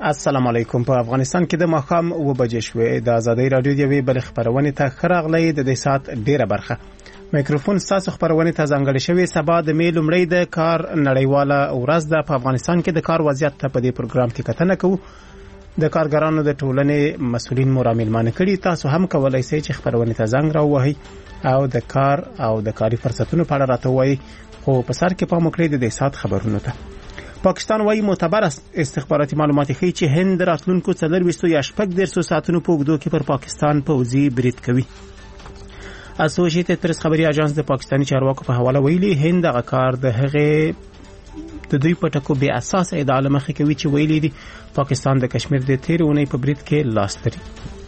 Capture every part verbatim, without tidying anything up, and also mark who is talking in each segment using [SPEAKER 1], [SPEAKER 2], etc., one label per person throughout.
[SPEAKER 1] السلام علیکم. په افغانستان کې د ماښام و بجې شوې. د ازادۍ راډیو د یوې بل خبرونې ته ښه راغلی. د دې ساعت ډیره برخه میکروفون ستاسو خبرونې ته ځانګړې شوې. سبا د می لومړۍ د کار نړیواله ورځ ده. په افغانستان کې د کار وضعیت ته په دې پروګرام کې کتنه کوو. د کارګرانو د ټولنې مسؤلین مو رامیلمانه کړي. تاسو هم کولای شئ چې خبرونې ته زنګ راووهئ او د کار او د کاري فرصتونو په اړه راته ووایئ. خو په سر کې پام وکړئ د دې ساعت خبرونو ته. پاکستان وايي معتبر استخباراتي معلومات ښیي چې هند راتلونکو څلور یا شپږ دېرش ساعتونو په اوږدو کې پر پاکستان پوځي برید کوي. اسوسییټډ پریس خبري اژانس د پاکستاني چارواکو په حواله ویلي هند هغه کار د هغې د دوی په ټکو بې اساسه ادعا له مخې کوي چې ویلي دي پاکستان د کشمیر د تېرې اونۍ په برید کې لاس لري.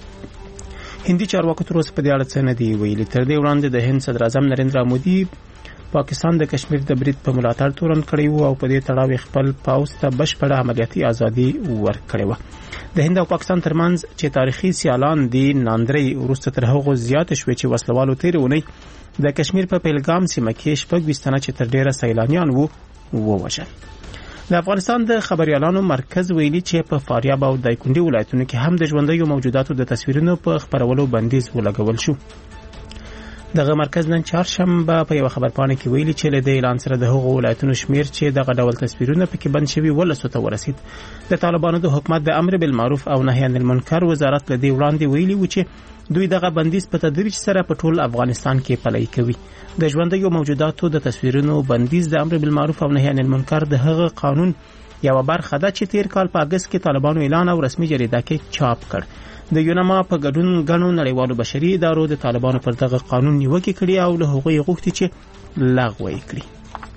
[SPEAKER 1] هندي چارواکو تر اوسه په دې اړه څه نه دي ویلي. تر دې وړاندې د هند صدر اعظم نریندرا مودي پاکستان د کشمیر د برید په ملاتړ تورن کړی وو او په دې تړاو خپل پاوځ ته بشپړه عملیاتي ازادي ورکړې وه. د هند او پاکستان ترمنځ چې تاریخي سیالان دي ناندري وروسته تر هغو زیات شوې چې وسلوالو تېرې اونۍ د کشمیر په پهلګام سیمه کې شپږ ویشت تنه چې تر ډیره سیلانیان وو ووژل. د افغانستان د خبريالانو مرکز ویلي چې په فاریاب او دایکنډي ولایتونو کې هم د ژوندیو موجوداتو د تصویرونو په خبرولو بندیز ولګول شو. دغه مرکز نن چهارشنبه په یو خبرپاڼه کې ویلي چې له دې اعلان سره د هغو ولایتونو شمیر چې دغه ډول تصویرونه پکې بند شوي ولسو ته ورسید. د طالبانو د حکومت د امر بالمعروف او نهي عن المنکر وزارت له دې وړاندې ویلي و چې دوی دغه بندیز په تدریج سره په ټول افغانستان کې پلی کوي. د ژوندیو موجوداتو د تصویرونو بندیز د امر بالمعروف او نهي عن المنکر د هغه قانون یو برخه ده چې تیر کال په اگست کې طالبانو اعلان او رسمي جریده کې چاپ کړ. د یونما په ګډون غنو نړیوالو بشري ادارو د طالبانو پر دغه قانون نیوکه کړې او له هغوی غوښتي چې لغوه یې کړي.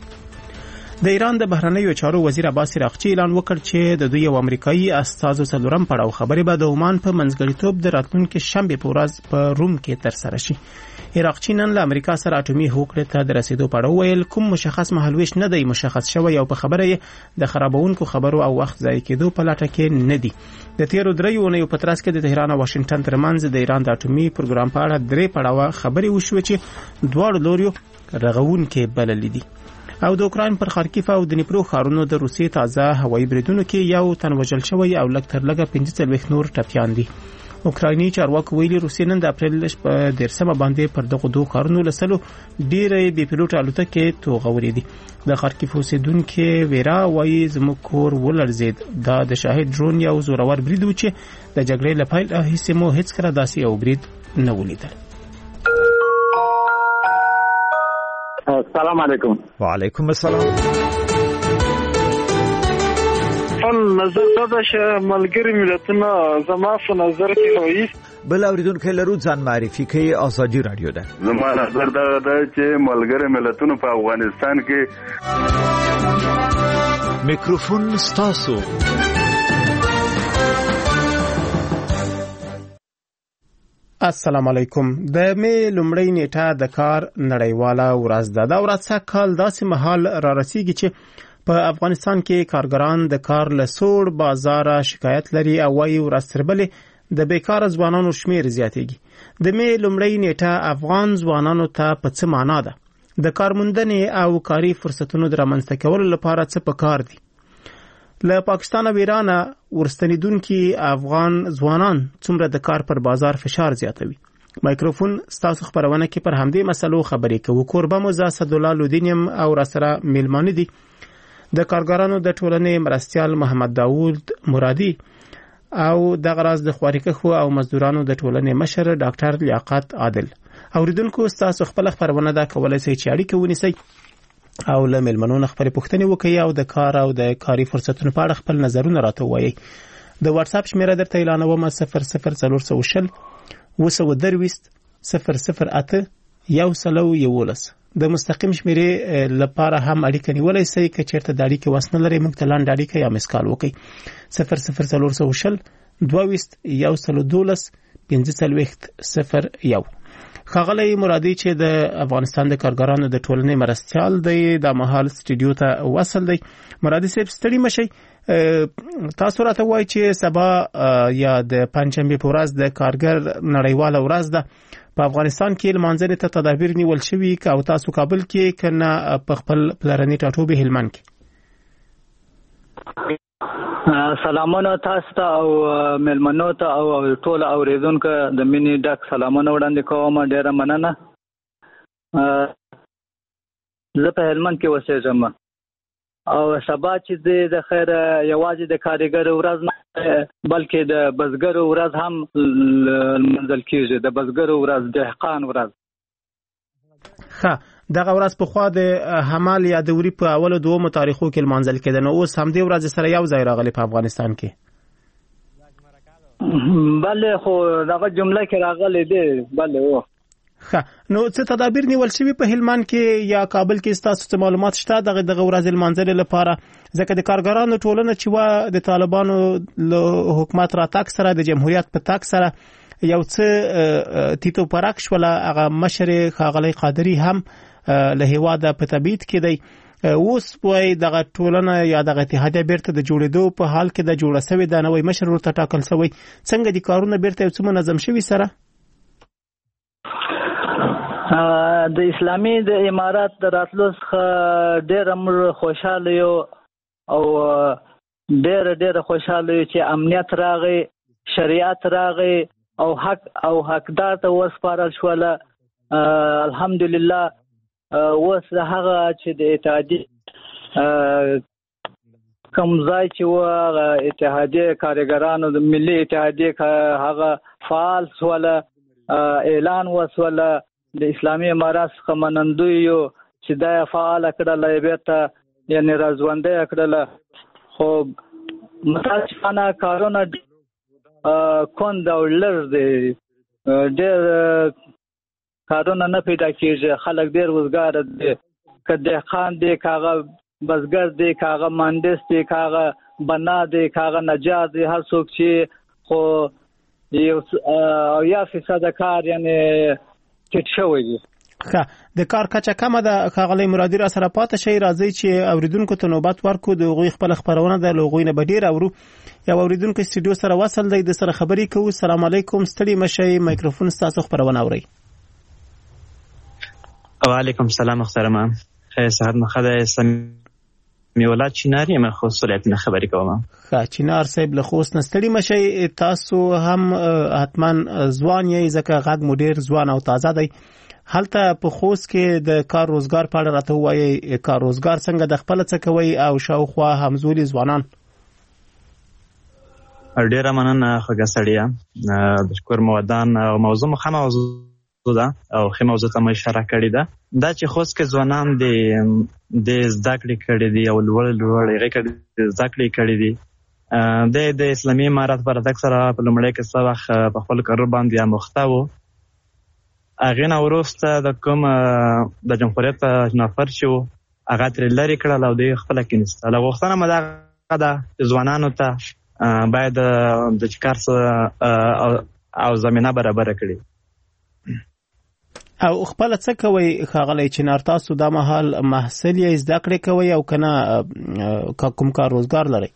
[SPEAKER 1] د ایران د بهرنیو چارو وزیر عباس عراقچي اعلان وکړ چې د دوی یو امریکایي استازو څلورم پړاو خبرې به د عمان په منځګړیتوب د راتلونکي شنبه په ورځ په روم کې ترسره شي. عراقچي نن له امریکا سره اټومي هوکړې ته د رسیدو په اړه ویل کوم مشخص مهالویش نه دی مشخص شوی او په خبره یې د خرابونکو خبرو او وخت ضایع کېدو په لټه کې نه دی. د تیرو دریو اونیو په ترڅ کې د تهران او واشنگټن ترمنځ د ایران د اټومي پروګرام په اړه درې پړاوه خبرې وشوې چې دواړو لوریو رغونکې بللې دي. او د اوکراین پر خارکیف او د نیپرو ښارونو د روسیې تازه هوایي بریدونو کې یو تن وژل شوی او لږ تر لږه پنځه څلوېښت نور ټپیان دي. اوکرایني چارواکو ویلي روسیې نن د اپریل په دیرشمه باندې پر دغو دوه ښارونو له سلو ډېرې بې پیلوټه الوتکې توغورې دي. د خارکیف اوسېدونکي ویرا وایي زموږ کور ولړزېد. دا د شاهد ډرون یو زورور برید و چې د جګړې له پیل راهیسې مو هېڅکله داسې یو برید نه ولیدل.
[SPEAKER 2] السلام علیکم.
[SPEAKER 3] وعلیکم السلام.
[SPEAKER 4] خپل نظر دا چې ملګری ملتونه زما په نظر کې وایي
[SPEAKER 3] بل اوریدونکو لرو ځان معرفي کوي. ازادي رادیو ده.
[SPEAKER 5] زما نظر دا ده چې ملګری ملتونه په افغانستان کې
[SPEAKER 3] میکروفون ستاسو.
[SPEAKER 1] السلام علیکم. د می لومړۍ نیټه د کار نړیواله ورځ ده. دا ورځ څه کال داسې مهال را رسیږي چې په افغانستان کې کارګران د کار له سوړ بازار شکایت لري او وايي ورځ تر بلې د بیکاره ځوانانو شمیر زیاتېږي. د می لومړۍ نیټه افغان ځوانانو ته په څه معنا ده؟ د کار موندنې او کاري فرصتونو د رامنځته کولو لپاره څه پکار دي؟ له پاکستان او ایران ورستنیدونکي افغان ځوانان څومره د کار پر بازار فشار زیاتوي؟ مایکروفون ستاسو خبرونه کې پر همدې مسلو خبرې کوو. کوربه مو زه اسدالله لودینیم او راسره میلمانه دي د کارګرانو د ټولنې مرستیال محمد داوود مرادي او د غراز د خوارکخو او مزدورانو د ټولنې مشر ډاکټر لیاقت عادل. اوریدونکو ستاسو خپل خبرونه دا کولای شئ چې اړیکه ونیسئ او له میلمنو خپل پوښتنې وکړئ او د کار او د کاري فرصتونو په اړه خپل نظرونه راته ووایئ. د واتس اپ شمیره درته اعلانوم صفر صفر څلور سوه شل اوه سوه درویشت صفر صفر اته یو سلو یولس. د مستقیم شمیرې لپاره هم اړیکه نیولای شئ که چیرته د اړیکې وس نه لرئ موږ ته لاندې اړیکه یا مسکال وکړئ صفر صفر څلور سوه شل دوه ویشت یو سلو دولس پنځه څلوېښت صفر یو. ښاغلی مرادي چې د افغانستان د کارګرانو د ټولنې مرستیال دی د مهال سټوډیو ته وصل دی. مرادي صاحب ستړي مشئ. تاسو راته وایئ چې سبا یا د پنجشنبې په ورځ د کارګر نړیواله ورځ ده. په افغانستان کې لمانځنې ته تدابیر نیول شوي که او تاسو کابل کې که نه په خپل پلرني ټاټوبي هلمند کې؟
[SPEAKER 6] سلامونه تاسو ته او ملمنو ته او ټول اوریدونکو د مینې ډک سلامونه وړاندې کوم. ډیره مننه. زه په هلمند کې اوسېږم او سبا چې د خیر یوازې د کارګر ورځ نه بلکې د بزګر ورځ هم منځل کېږي، د بزګر ورځ، دهقان ورځ.
[SPEAKER 1] ښه، دغه ورځ پخوا د حمل یا د وري په اولو دومو تاریخو کې لمانځل کېده، نو اوس همدې ورځ سره یو ځای راغلی په افغانستان کې.
[SPEAKER 6] بله، خو دغه جمله کې راغلی دی. بله و.
[SPEAKER 1] ښه، نو څه تدابیر نیول شوي په هلمند کې یا کابل کې ستاسو څه معلومات شته دغه دغه ورځ لمانځلو لپاره؟ ځکه د کارګرانو ټولنه چې وا د طالبانو له حکومت راتګ سره د جمهوریت په تګ سره یو څه تیتو پرک شوله، هغه مشر ښاغلی قادري هم له هیواده په تبعید کې دی. اوس وایي دغه ټولنه یا دغه اتحادیه بیرته د جوړېدو په حال کې د جوړه سوې ده، نوی مشر ورته ټاکل سوی. څنګه دي کارونه بیرته یو څه منظم شوي سره؟
[SPEAKER 6] د اسلامي د امارات د راتلو څخه ډېره موږ خوشحاله یو او ډېره ډېره خوشحاله یو چې امنیت راغی، شریعت راغی او حق او حقدار ته وسپارل شوله. الحمدلله اوس هغه چې د اتحادیې کوم ځای چې و اتحادیې کارګرانو د ملي اتحادیې هغه فعال شوله، اعلان وسوله د اسلامي امارات څخه منندوی یو چې دا فعال کړله، بیرته یعنی راځوندی کړله. خو متاسفانه کارونه کند او لږ دی، ډېر کارونه نه پیدا کېږي، خلک ډېر وزګار دي، که دهقان دی، که هغه بزګر دی، که هغه مهندس دی، که هغه بنا دی، که هغه نجار دی، هر څوک چې خو یو یا فیصده کار یعنی ټیټ شوی دی.
[SPEAKER 1] ښه، د کار کچه کمه ده. ښاغلی مرادي را سره پاتې شئ، راځئ چې اوریدونکو ته نوبت ورکړو. د هغوی خپله خپرونه ده، له هغوی نه به ډېر اورو. یو اوریدونکی سټوډیو سره وصل دی، د سره خبرې کوو. سلام علیکم، ستړي مه شئ، مایکروفون ستاسو خپرونه اورئ.
[SPEAKER 7] وعلیکم السلام محترمه، خیر صحت مخه ده. میولاد چینار یم، خوست ولایت نه خبرې کوم.
[SPEAKER 1] ښه، چینار صاحب له خوست نه ستړي مه شئ. تاسو هم حتما ځوان یې، ځکه غږ مو ډېر ځوان او تازه دی. هلته په خوست کې د کار روزګار په اړه راته ووایئ، کار روزګار څنګه د خپله څه کوئ او شاوخوا همزولي ځوانان؟
[SPEAKER 7] ډېره مننه خوږه سړیه، د شکر مودان. موضوع مو ښه موضوع ده او ښه موضوع ته مو اشاره کړې ده. دا چې خوست کې ځوانان د زده کړې کړي دي او لوړ لوړ هغې کړي زده کړې کړي دي، د د اسلامي امارات په راتګ سره په لومړی کې څه وخت په خپل کارونو باندې اموخته وو. هغې نه وروسته د کوم د جمهوریت نفر چې وو هغه ترې لرې کړل او دوی خپله کېنستله. غوښتنه مو دغه ده چې ځوانانو ته باید د کار او زمینه برابره کړي.
[SPEAKER 1] او خپله څه کوئ ښاغلی چنار؟ تاسو دا مهال محصل یې، زده کړې کوئ او که نه کوم کار روزګار لرئ؟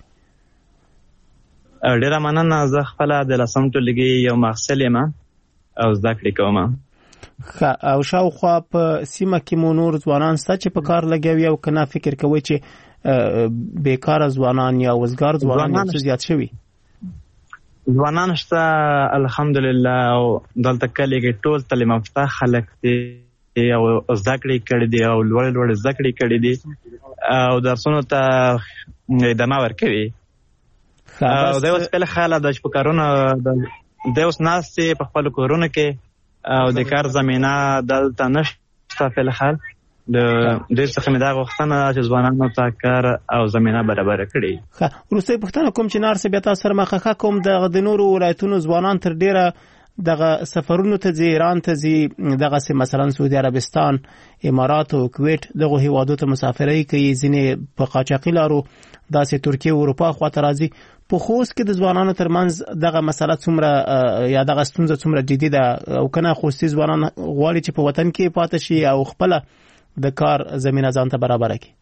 [SPEAKER 7] ډېره مننه، زه خپله د لسم ټولګي یو محصل یم او زده کړې کوم.
[SPEAKER 1] ښه، او شاوخوا په سیمه کې مو نور ځوانان شته چې په کار لګوي او که نه فکر کوئ چې بیکاره ځوانان یا وزګار ځوانان یو څه زیات شوي؟
[SPEAKER 7] ځوانان شته الحمدلله، او دلته کلي کې ټول تعلیم یافته خلک دي او زده کړې کړي دي او لوړ لوړ زده کړې کړي دي او درسونو ته ادامه ورکوي. او دا اوس بله خیاله ده چې په کارونه دی اوس ناست دی په خپلو کورونو کې او د کار زمینه دلته نشته. فی الحال د ډېر څخه مې دا غوښتنه ده چې ځوانانو ته کار او زمینه برابره کړي.
[SPEAKER 1] ښه، وروستۍ پوښتنه کوم چې نار صاحب بیا تاسو سره مخه کوم، د نورو ولایتونو ځوانان تر ډېره دغه سفرونو ته ځي، ایران ته ځي، دغسې مثلا سعودي عربستان، امارات او کویټ، دغو هیوادو ته مسافرۍ کوي، ځینې په قاچاقي لارو داسې ترکیه او اروپا خواته راځي. په خوست کې د ځوانانو ترمنځ دغه مسله څومره یا دغه ستونزه څومره جدي ده او که نه خوستي ځوانان غواړي چې په وطن کې پاتې شي او خپله د کار زمینه ځان ته برابره کړي؟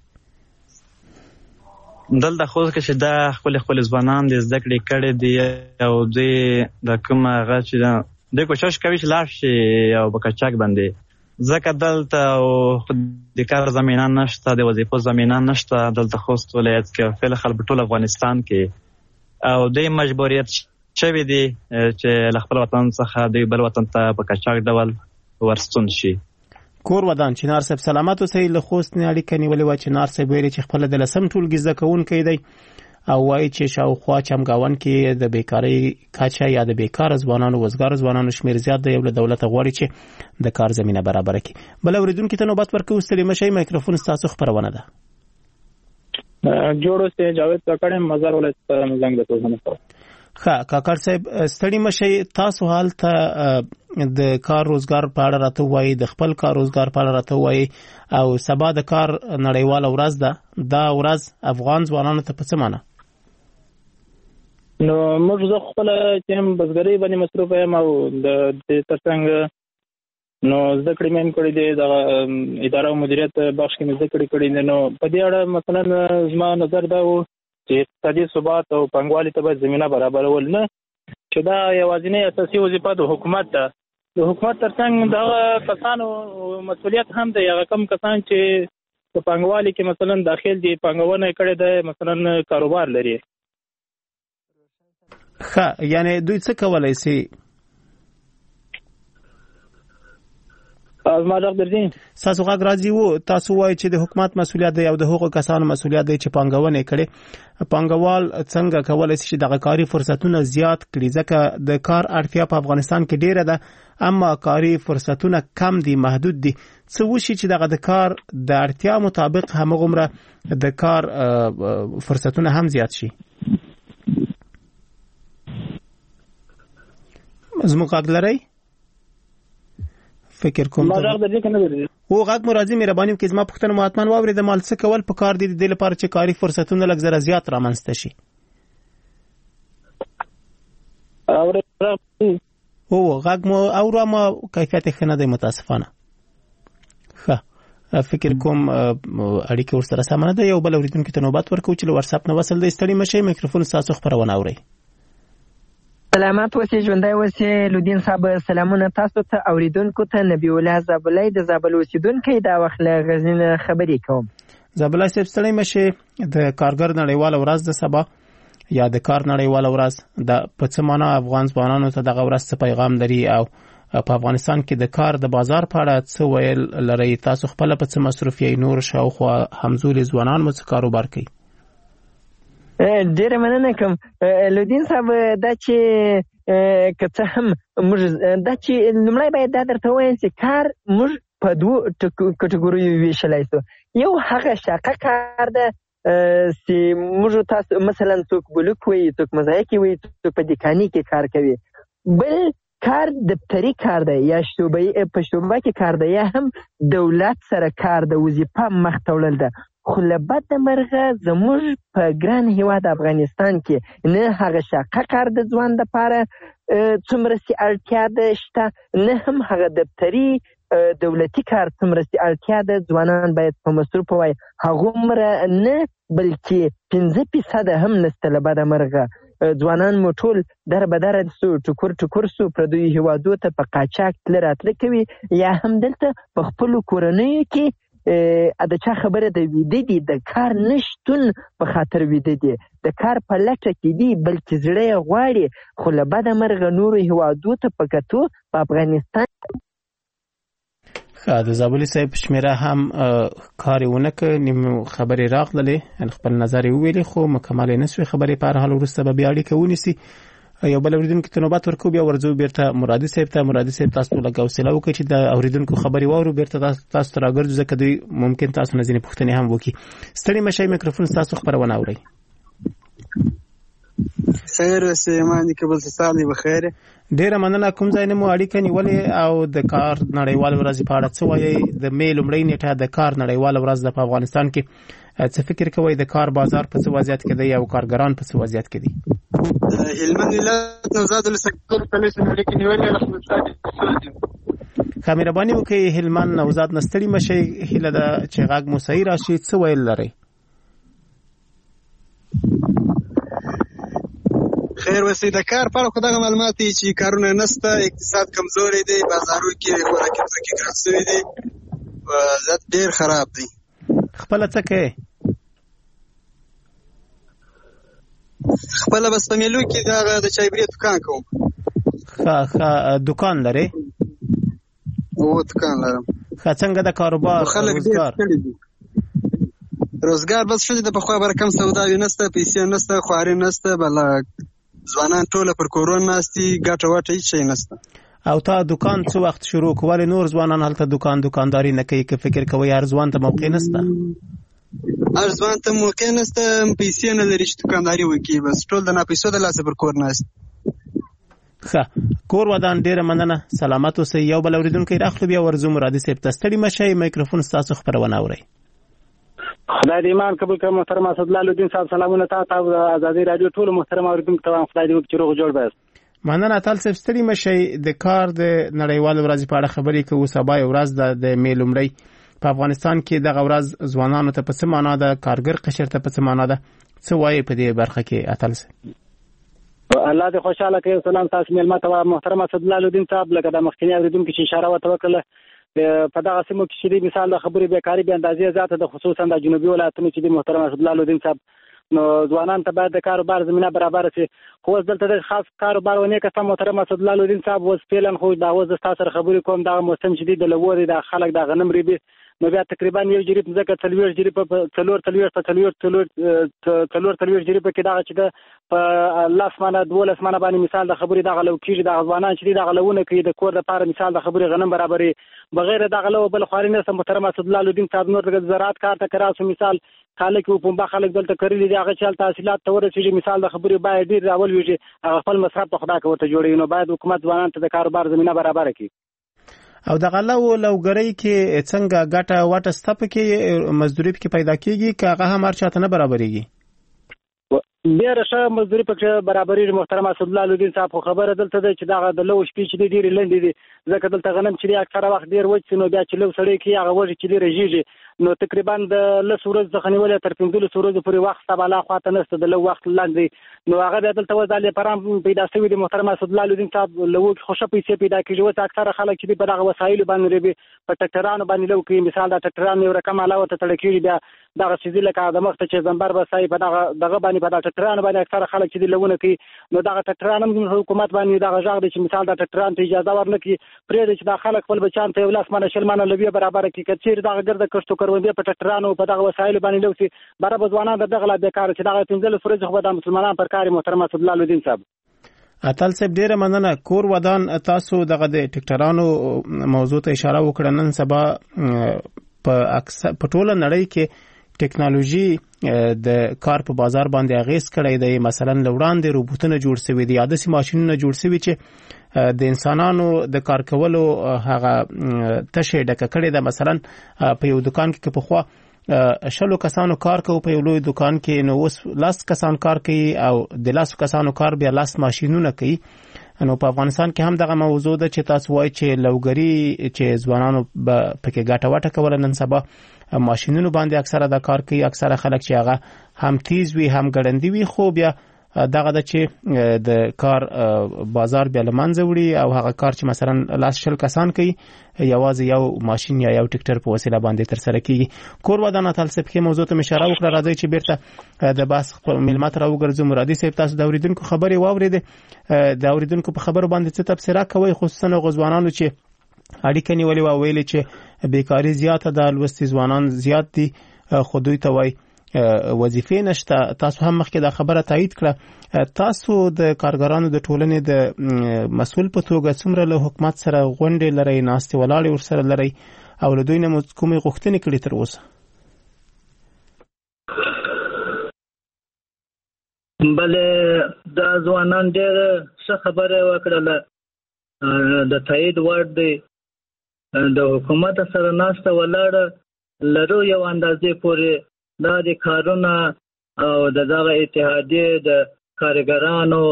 [SPEAKER 7] دلته خوست کې چې دا خپل خپل ځوانان د زده کړې کړي دي او دوی د کوم هغه چې دوی کوشش کوي چې لاړ شي او په قاچاق باندې، ځکه دلته د کار زمینه نشته، د وظیفو زمینه نشته. دلته خوست ولایت کې فعلا خلک په ټول افغانستان کې او دوی مجبوریت شوی دی چې له خپل وطن څخه دوی بل وطن ته په قاچاق ډول ورستون شي.
[SPEAKER 1] کور ودان چنار صاحب سلامت اوسئ. له خوست نه اړیکه نیولې وه. چنار صاحب ویلي چې خپله د لسم ټولګي زده کوونکی دی او وایي چې شاوخوا چمګاون کې د بیکارۍ کچه یا د بیکاره ځوانانو وزګارو ځوانانو شمېر زیات دی او له دولته غواړي چې د کار زمینه برابره کړي. بل اورېدونکي ته نوبت ورکوو. ستړي مه شئ، مایکروفون ستاسو خپرونه ده.
[SPEAKER 8] جوړ اوسئ. جاوید کاکړ یم، مزار ولایت څخه زنګ درته وهم.
[SPEAKER 1] ښه کاکړ صاحب ستړي مه شئ. تاسو هلته د کار روزګار په اړه راته ووایئ، د خپل کار روزګار په اړه راته ووایئ او سبا د کار نړیواله ورځ ده. دا ورځ افغان ځوانانو ته په څه معنی؟
[SPEAKER 8] نو موږ زه خپله چې هم بزګرۍ باندې مصروف یم او د دې ترڅنګ نو زده کړې مې هم کړې دي، دغه اداره او مدیریت بخش کې مې زده کړې کړې دي. نو په دې اړه مثلا زما نظر دا و چې اقتصادي ثبات او پانګوالي ته باید زمینه برابرول، نه چې دا یوازینۍ اساسي وظیفه د حکومت ده. د حکومت ترڅنګ دغه کسانو مسؤلیت هم دی، هغه کم کسان چې په پانګوالي کې مثلا داخل دي، پانګونه یې کړې ده، مثلا کاروبار لري.
[SPEAKER 1] ښه یعنی دوی څه کولی سي؟
[SPEAKER 8] زما غږ درځي؟
[SPEAKER 1] ستاسو غږ راځي و. تاسو وایئ چې د حکومت مسؤلیت دی او د هغو کسانو مسؤلیت دی چې پانګونه یې کړې. پانګوال څنګه کولی سي چې دغه کاري فرصتونه زیات کړي؟ ځکه د کار اړتیا په افغانستان کې ډیره ده اما کاري فرصتونه کم دي، محدود دي. څه وشي چې دغه د کار د اړتیا مطابق همغومره د کار فرصتونه هم زیات شي؟ زموږ غږ لرئ؟ فکر کوم
[SPEAKER 8] ما غږ درځي که نه درځي؟
[SPEAKER 1] او غږ مو راځي. مهرباني وکړئ زما پوښتنه مو حتما واورېده. مال څه کول په کار دي د دې لپاره چې کاري فرصتونه لږ زره زیات رامنځته شي؟ او غږ مو اورو اما کیفیت ښه نه دی متاسفانه. ښه فکر کوم اړیکه ورسره سمه نه ده. یو بل اورېدونکي ته نوبت ورکوو چې له واتساپ نه وصل دی. ستړي مه شئ، میکروفون ستاسو خپرونه اورئ.
[SPEAKER 9] سلامات اوسئ، ژوندی اوسئ. لودین صاحب سلامونه تاسو ته، اوریدونکو ته. نبی الله زابلۍ د زابل اوسیدونکی دا وخت له غزني نه خبرې کوم.
[SPEAKER 1] زابلۍ صاحب ستړی مه شئ. د کارګر نړیواله ورځ د سبا یا د کار نړیواله ورځ د په څه معنی افغان ځوانانو ته دغه ورځ څه پیغام لري او په افغانستان کې د کار د بازار په اړه څه ویل لري؟ تاسو خپله په څه مصروف یئ؟ نور شاوخوا همزولي ځوانان مو څه کاروبار کوي؟
[SPEAKER 9] ډیره مننه کوم لودین صاحب. دا چې که څه هم موږ دا چې لومړی باید دا درته ووایم چې کار موږ په دوو کټګوریو ویشلی سو. یو هغه شاقه کار ده چې موږ تاسو مثلا څوک بلوک وي، څوک مزایکي وي، څوک په دکاني کې کار کوي. بل کار دفتري کار دی یا شعبه په شعبه کې کار دی یا هم دولت سره کار د وظیفه مخ ته وړل ده. خو له بده مرغه زموږ په ګران هېواد افغانستان کې نه هغه شاقه کار د ځوان دپاره څومره سي اړتیا ده شته، نه هم هغه دفتري دولتي کار څومره سي اړتیا ده. ځوانان باید په مصروف وای هغومره نه، بلکې پنځه فیصده هم نسته. له بده مرغه ځوانان مو ټول در بدره سو، ټکور ټکور سو، پردیو هېوادو ته په قاچاق تله راتله کوي یا هم دلته په خپلو کورنیو کې د چا خبره د ویده دي، د کار نشتون په خاطر ویده دي، د کار په لټه کې دي، بلکې زړه یې غواړي. خو له بده مرغه نورو هېوادو ته په کتو په افغانستان
[SPEAKER 1] ښه د زابلي صاحب شمېره هم کار یې ونه کړ. نیم خبرې راغللې، خپل نظر یې وویلې خو مکمل یې نه سوې خبرې. په هر حال وروسته به بیا اړیکه ونیسي. یو بل اورېدونکي ته نوبت ورکوو، بیا ورځو بیرته مرادي صاحب ته. مرادي صاحب تاسو لږ حوصله وکړئ چې د اورېدونکو خبرې واورو، بیرته تاسو ته راګرځو ځکه دوی ممکن تاسو نه ځینې پوښتنې هم وکړي. ستړي مه شئ، میکروفون ستاسو خپرونه اورئ.
[SPEAKER 10] خیر اوسئ، ایمان دې کابل سال دې بخیر.
[SPEAKER 1] ډیره مننه. کوم ځای نه مو اړیکه نیولې او د کار نړیواله ورځ په اړه څه وایي؟ د مې لومړۍ نیټه د کار نړیواله ورځ ده په افغانستان کې. څه فکر کوئ د کار بازار په څه وضعیت کې دی او کارګران په څه وضعیت کې دي؟
[SPEAKER 10] هلمند ولایت نوزاد ولسواکۍ پولیس اړیکې نیولې الحمدلله.
[SPEAKER 1] ښه مهرباني وکړئ هلمند نوزاد نه ستړي مه شئ. هیله ده چې غږ مو صحیح راشي. څه ویل لرئ؟
[SPEAKER 10] خیر اوسئ. د کار په اړه خو دغه معلومات دي چې کارونه نشته، اقتصاد کمزوری دی، بازارو کې خوراکي توکي ګران شوي دي، وضعیت ډېر خراب دی.
[SPEAKER 1] خپله څه کوې؟
[SPEAKER 10] خپل بس په میلو کې دا د چای بری دکان کوم.
[SPEAKER 1] ښه ښه دکان لري؟
[SPEAKER 10] او دکان لرم.
[SPEAKER 1] ښه څنګه د کاروبار روزګار؟
[SPEAKER 10] روزګار بس شو د په خوا بر کم سوداوي نشته، پیسې نشته، خواري نشته، بل ځوانان ټول پر کورون ناشتي ګټه وټه هیڅ شي نشته.
[SPEAKER 1] او تا دکان څو وخت شروع کول؟ نور ځوانان هلته دکان دکانداري نه کوي که فکر کوي هر ځوان ته موقع نشته؟
[SPEAKER 10] هر ځوان ته موقع نشته، پیسې نه لري چې دکانداري وکړي، بس ټول د ناپیسو د لاسه پر کور ناست.
[SPEAKER 1] ښه کور ودان ډیره مننه، سلامت اوسئ. یو بل اورېدونکی راخلو بیا ورځو مرادي صاحب ته. ستړي مه شئ، میکروفون ستاسو خپرونه اورئ.
[SPEAKER 2] خدای دې ایمان قبول کړي. محترم اسدالله لودین صاحب سلامونه تا ته او ازادي رادیو ټول محترم اوریدونکو ته خدای دې وکړي روغ جوړ بس.
[SPEAKER 1] مننه تل صاحب، ستړي مه شئ. د کار د نړیوال ورځې په اړه خبرې کوو. سبا یو ورځ ده د مې لومړۍ په افغانستان کې. دغه ورځ ځوانانو ته په څه معنا ده؟ کارګر قشر ته په څه معنا ده؟ څه وایي په دې برخه کې اتل صاحب؟
[SPEAKER 2] الله دې خوشاله کړي. سلام تاسو مېلمه ته محترم اسدالله لودین صاحب. لکه د مخکنی اوریدونکو چې اشاره وته وکړه په دغه سیمو کې چې مثال د خبرې بیکاری به اندازې زیاته ده، خصوصا د جنوبي ولایتونو چې د محترم اسدالله لودین صاحب نو ځوانان ته باید د کاروبار زمينه برابر شي. خو دلته د خاص کاروبار ونه کسه محترم اسدالله لودین صاحب وس فعلا خو دا وز تاسو سره خبرې کوم. دا موسم چې د لووري د خلک د غنم ریبي نو بیا تقریبا یو جریب ځکه څلور جریب په څلور څلور په څلور څلور څلور څلور جریب کې دا چې د په لاس مانه دولس مانه باندې مثال د خبرې د غلو کېږي. د ځوانان چې د غلوونه کوي د کور لپاره مثال د خبرې غنم برابرې بغیر د غلو بل خوارینه سم محترم اسدالله لودین صاحب نور د زراعت کار ته کراسو مثال خلک په پمبا خلک دلته کړی دي هغه چل تحصیلات تور چې مثال د خبرې باید ډیر راول ویږي هغه خپل مصرف په خدا کوته جوړي. نو باید حکومت ځوانان ته د کاروبار زمينه برابر کړي.
[SPEAKER 1] او د غلو لوګرۍ کې څنګه ګټه واټه ستپ کې مزدوري کې پیدا کیږي که هغه هم هر چاته نه برابرېږي؟
[SPEAKER 2] ډېر ښه مزدوري پکې برابرې محترم اسدالله لودین صاحب. خو خبره دلته ده چې دغه د لو شپې چې ډېرې لنډې دي ځکه دلته غنم چې اکثره وخت ډېر وچ نو بیا چې لو سړی کې هغه وږي چې ډېر رژیږي نو تقریبا د لس ورځې څخه نیولې تر پنځلس ورځې پورې وخت تباله خواته نشته د لو وخت لاندې نو هغه بیا دلته وځلې پرام پیدا شوی دی محترم اسدالله لودین صاحب. لو خوشا پیسې پیدا کیږي او اکثره خلک چې په دغه وسایل باندې لري په ټکټرانو باندې لو کوي. مثال د ټکټرانو یو رقم علاوه ته تړکیږي بیا دغه سیدی لکه د مخته چې زمبر بسای په دغه دغه باندې په دغه ټکټرانو باندې اکثره خلک چې لونه کوي نو دغه ټکټرانو حکومت باندې دغه ځاګ دي چې مثال د ټکټران ته اجازه ورنکړي پرې چې د خلک خپل بچان ته ولاس منه شلمانه لوي برابر کړي کچیر دغه ګرځه کښتو کروندې په ټکټرانو په دغه وسایل باندې لوسي برابر ځوانان دغه لا بیکار چې دغه پنځل فرض خو د مسلمانانو پر کار محترم اسدالله لودین صاحب.
[SPEAKER 1] اتل صاحب ډیره مننه. کور ودان تاسو دغه د ټکټرانو موضوع ته اشاره وکړه. نن سبا په اکثر په ټوله نړۍ کې ټیکنالوژي د کار په بازار باندې اغیز کړی دی. مثلا لوړاندې روبوټونه جوړ شوي دي، عادي ماشینونه جوړ شوي چې د انسانانو د کار کولو هغه تشه ډکه کړې ده. مثلا په یو دکان کې په خوا شلو کسانو کار کوي په یو لوی دکان کې نو اوس لاس کسان کار کوي او د لاس کسانو کار بیا لاس ماشینونه کوي. نو په افغانستان کې هم دغه موضوع ده چې تاسو وایي چې لوګری چې ځوانانو پکې ګټه واټه کوله نن سبا ماشینونو باندې اکثره دا کار کوي. اکثره خلک چې هغه هم تیز وي هم ګړندی وي خو بیا دغه د چې د کار بازار بیا لمنځه وړي او هغه کار چې مثلا لاس شل کسان کوي یوازې یو ماشین یا یو ټکټر په وسیله باندې تر سره کیږي. کور ودان اتل صاحب کې موضوع ته اشاره وکړه. راځي چې بیرته د باس ملمت راوګرځو. مرادي صاحب تاسو د اوریدونکو خبرې واورېده، د اوریدونکو په خبرو باندې څه تبصره کوي خصوصا غوځوانانو چې اړیکه نیولې و ویلې چې بیکاری زیاته ده، لوستي ځوانان زیات دي خو دوی ته وایي وظیفې نشته. تاسو هم مخکې دا خبره تایید کړه. تاسو د کارګرانو د ټولنې د مسؤل په توګه څومره له حکومت سره غونډې لرئ، ناستې ولاړې ورسره لرئ او له دوی نه مو کومې غوښتنې کړې تر اوسه؟
[SPEAKER 6] بله دا ځوانان ډېر ښه خبره وکړله، د تایید وړ دی. د حکومت سره ناسته ولاړه لرو یو اندازې پورې دا د کارونه او د دغه اتحادیې د کارګرانو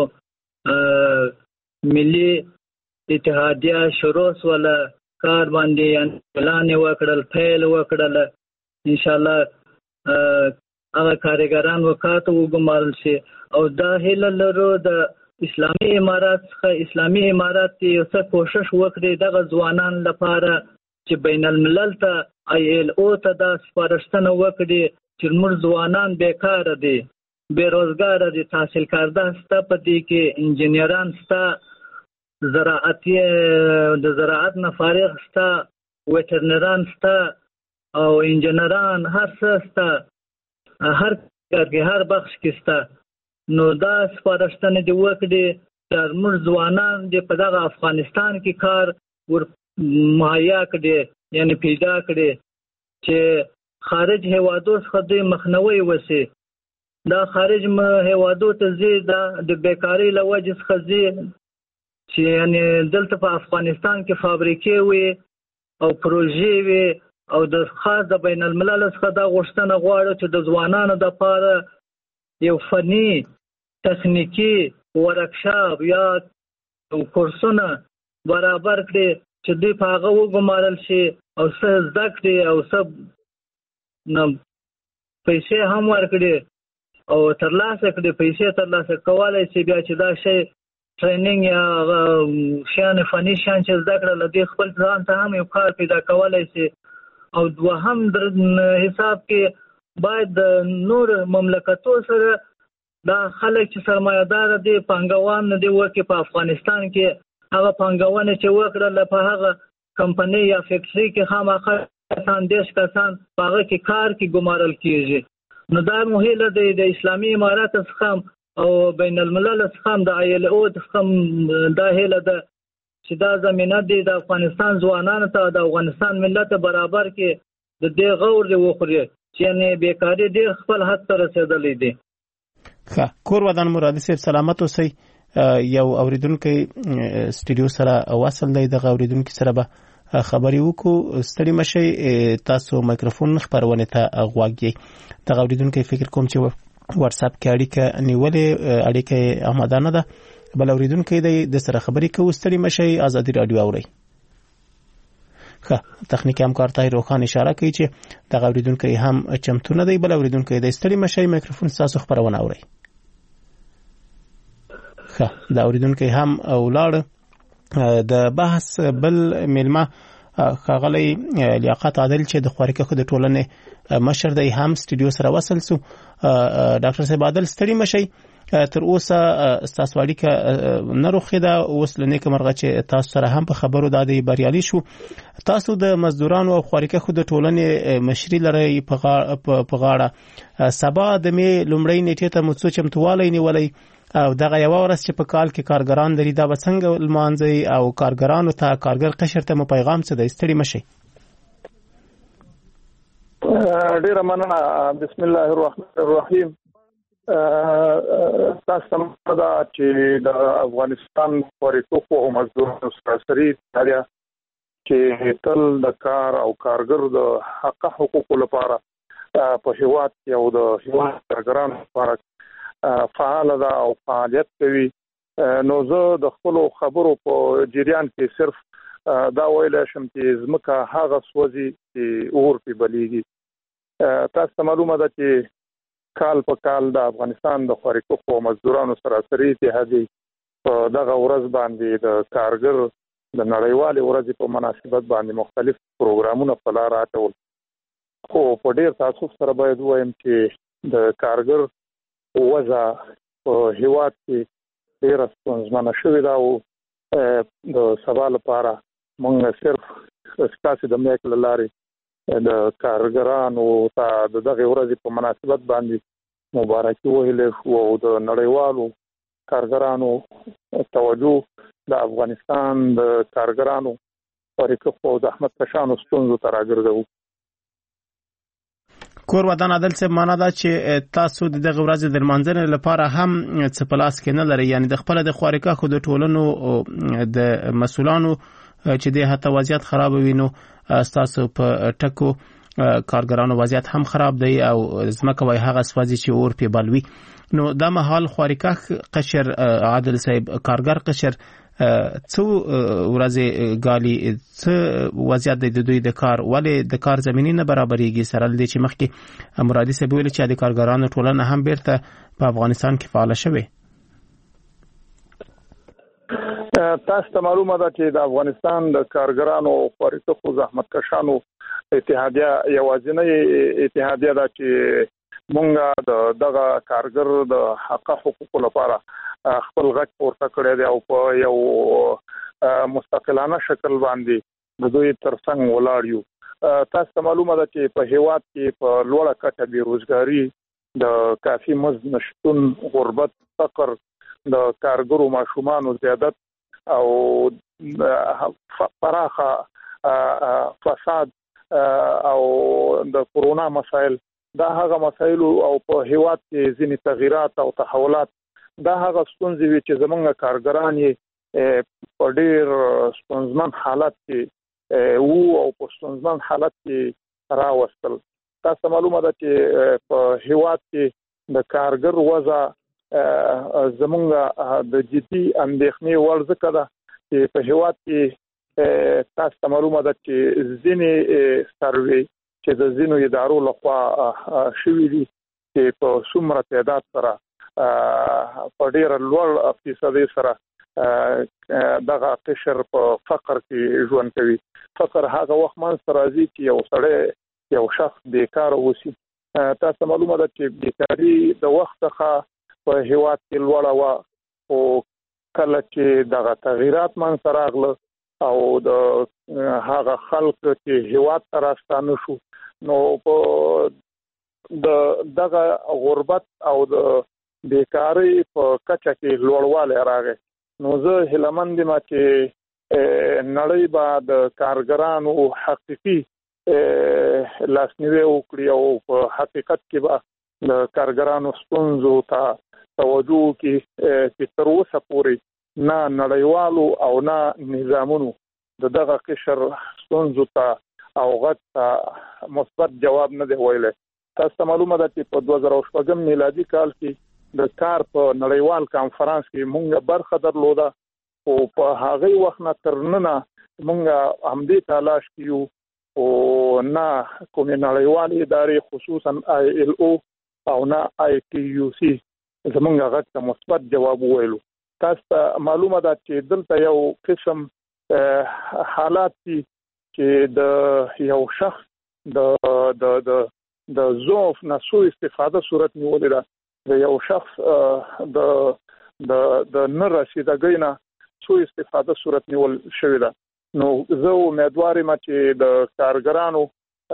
[SPEAKER 6] ملي اتحادیه شروع سوله کار باندې اعلان وکړل، پیل وکړل. انشاءالله هغه کارګران وکاته وګمارل شي او دا هیله لرو د اسلامي امارات څخه اسلامي امارات یو څه کوشش وکړي دغه ځوانان لپاره چې بین الملل ته آی ایل او ته دا سپارښتنه وکړي چې موږ ځوانان بیکاره دي، بیروزګار دي، تحصیل کارده سته، په دې کې انجینران سته، زراعتي د زراعت نه فارغ سته، ویټرنران سته او انجینران هر څه سته، هر کار کې هر بخش کې سته. نو دا سپارښتنې دې وکړي چې موږ ځوانان دې په دغه افغانستان کې کار ور مهیا کړي، یعنی پیدا کړي چې خارج هیوادو څخه دوی مخنیوی وشي. دا خارج هیوادو ته ځي د بیکارۍ له وجې څخه ځي چې یعنی دلته په افغانستان کې فابریکې وي او پروژې وي او د خاص د بین الملل څخه دا غوښتنه غواړي چې د ځوانانو دپاره یو فني تخنیکي ورکشاپ یا کورسونه برابر کړي چې دوی په هغه وګمارل شي او څه زده کړي او څه پیسې هم ورکړي او ترلاسه کړي، پیسې ترلاسه کولی شي. بیا چې دا شی ټریننګ یا شیان فني شیان چې زده کړه له دې خپل ځان ته هم یو کار پیدا کولی شي. او دوهم در حساب کې باید د نور مملکتو سره دا خلک چې سرمایه‌دار دي پانګوان دي وکړي په افغانستان کې هغه پانګونه چې وکړله په هغه کمپنۍ یا فیکټري کې خامخا کسان دېرش کسان په هغه کې کار کې ګمارل کېږي. نو دا مهیله دی د اسلامي امارات څخه او بین الملل څخه د آی ایل او څخه دا هیله ده چې دا زمینه دی د افغانستان ځوانانو ته د افغانستان ملت برابر کې د دې غور دی وخوري چې یعنی بیکاري ډېر خپل حد ته رسېدلی دی.
[SPEAKER 1] ښه، کور ودان مرادي صاحب سلامت اوسئ. یو اوریدونکی سټوډیو سره وصل دی، دغه اوریدونکي سره به خبرې وکړو. ستړي مشئ، تاسو مایکروفون خپرونې ته غوږ یې. دغه اوریدونکی فکر کوم چې واتس اپ کې اړیکه نیولې، اړیکه آماده نه ده. بل اوریدونکی دی د سره خبرې کوو. ستړي مشئ، ازادي راډیو اورئ. ښه، تخنیکي همکار طاهر روخان اشاره کوي چې دغه اوریدونکی هم چمتو نه دی. بل اوریدونکی دی ستړي مشئ، مایکروفون ستاسو خپرونه اورئ. ښه، دا اوریدونکی هم ولاړ. د بحث بل میلمه ښاغلی لیاقت عادل چې د خوارکښو د ټولنې مشر دی هم سټوډیو سره وصل سو. ډاکټر صاحب عادل، ستړي مشئ. تر اوسه ستاسو اړیکه نه روښېده، اوس له نیکه مرغه چې تاسو سره هم په خبرو دا دی بریالي شو. تاسو د مزدورانو او خوارکښو د ټولنې مشري لرئ په غاړه. سبا د مې لومړۍ نیټې ته مو څو چمتووالی نیولی او دغه یوه ورځ چې په کال کې کارګران لري دا به څنګه لمانځئ او کارګرانو ته کارګر قشر ته مو پیغام څه دی؟ ستړي مشئ.
[SPEAKER 4] ډیره مننه. بسم الله الرحمن الرحیم. تاسو ته دا چې د افغانستان خوارکښو او مزدورانو سراسري اداره چې تل د کار او کارګر د حق حقوقو لپاره په هیواد کې او د هیواد کارګرانو لپاره فعال ده او فعالیت کوي. نو زه د خپل خبرو په جریان کې صرف دا ویل شم چې زمکه هغه سوځي چې اور په بلیږي. تاسو ته معلومه ده چې کال په کال د افغانستان د خوارکښو او مزدورانو سراسري اتحادیې په دغه ورځ باندې د کارګر د نړیوالې ورځې په مناسبت باندې مختلف پروګرامونه په لار اچول. خو په ډېر تاسف سره باید ووایم چې د کارګر وضع په هیواد کې ډېره ستونزمنه شوې ده او د سبا لپاره موږ صرف ستاسو د میک له لارې د کارګرانو ته د دغه ورځې په مناسبت باندې مبارکي ویلې شو او د نړیوالو کارګرانو توجه د افغانستان د کارګرانو خوارکښو او زحمت کشانو ستونزو ته راګرځوو.
[SPEAKER 1] کور ودان عادل صاحب، معنا دا چې تاسو د دغه ورځې د لمانځنې لپاره هم څه په لاس کې نه لرئ، یعنی د خپله د خوارکښو د ټولنو د مسؤلانو چې د هته وضعیت خراب وي نو ستاسو په ټکو کارګرانو وضعیت هم خراب دی او ځمکه وای هغه سوځي چې اور په بلوي. نو دا مهال خوارکښ قشر عادل صاحب کارګر قشر څو ورځې ګالي څه وضعیت دی د دوی د کار ولې د کار زمینې نه برابرېږي سره له دې چې مخکې مرادي صاحب ویل چې د کارګرانو ټولنه هم بیرته په افغانستان کې فعاله شوې.
[SPEAKER 4] تاسو ته معلومه ده چې د افغانستان د کارګرانو او خوارکښو زحمت کشانو اتحادیه یوازینۍ اتحادیه ده چې مونږه د دغه کارګر د حق حقوقو لپاره خپل غږ پورته کړی دی او په یو مستقلانه شکل باندې د دوی ترڅنګ ولاړ یو. تاسو ته معلومه ده چې په هیواد کې په لوړه کچه بیروزګاری، د کافي مزد نشتون، غربت، فقر، د کارګرو ماشومانو زیادت او پراخه فساد او د کورونا مسایل، دا هغه مسایل او په هیواد کې ځینې تغیرات او تحولات، دا هغه ستونزې وي چې زمونږ کارګران یې په ډېر ستونزمن حالت کې وو او په ستونزمن حالت کې راوستل. تاسو معلومه ده چې په هیواد کې د کارګر وضع زمونږ د جدي اندېښنې وړ ځکه ده چې په هیواد کې تاسو معلومه ده چې ځینې سروې چې د ځینو ادارو لخوا شوي دي چې په څومره تعداد سره په ډېر لوړ فیصدي سره دغه قشر په فقر کې ژوند کوي. فقر هغه وخت منځته راځي چې یو سړی یو شخص بیکاره اوسي. تاسو معلومه ده چې بیکاري د وخت څخه په هیواد کې لوړه وه، او کله چې دغه تغیرات منځته راغله او د هغه خلک چې هیواد ته راستانه شو، نو په د دغه غربت او د بیکاري په کچه کې لوړوالی راغی. نو زه هیلهمند یم چې نړۍ به د کارګرانو حقیقي لاسنیوی وکړي او په حقیقت کې به د کارګرانو ستونزو ته توجه وکړي چې تر اوسه پورې نه نړیوالو او نه نظامونو د دغه قشر ستونزو ته او غږ ته مثبت جواب نه دی ویلی. تاسو ته معلومه ده چې په دوه زره شپږم میلادي کال کې د کار په نړیوال کانفرنس کې مونږه برخه درلوده، او په هغه وخت نه تر ننه مونږه همدې تلاش کیو او نه کومې نړیوالې ادارې خصوصا آی ایل او او نه آی ټي یو سی زمونږه غږ ته مثبت جواب وویلو. تاسو ته معلومه ده چې دلته یو قسم حالات دي چې د یو شخص د د د د ضعف نه سوء استفاده صورت نیولې ده، د یو شخص د د د نه رسیدګۍ نه سوء استفاده صورت نیول شوې ده. نو زه امیدوار یم چې د کارګرانو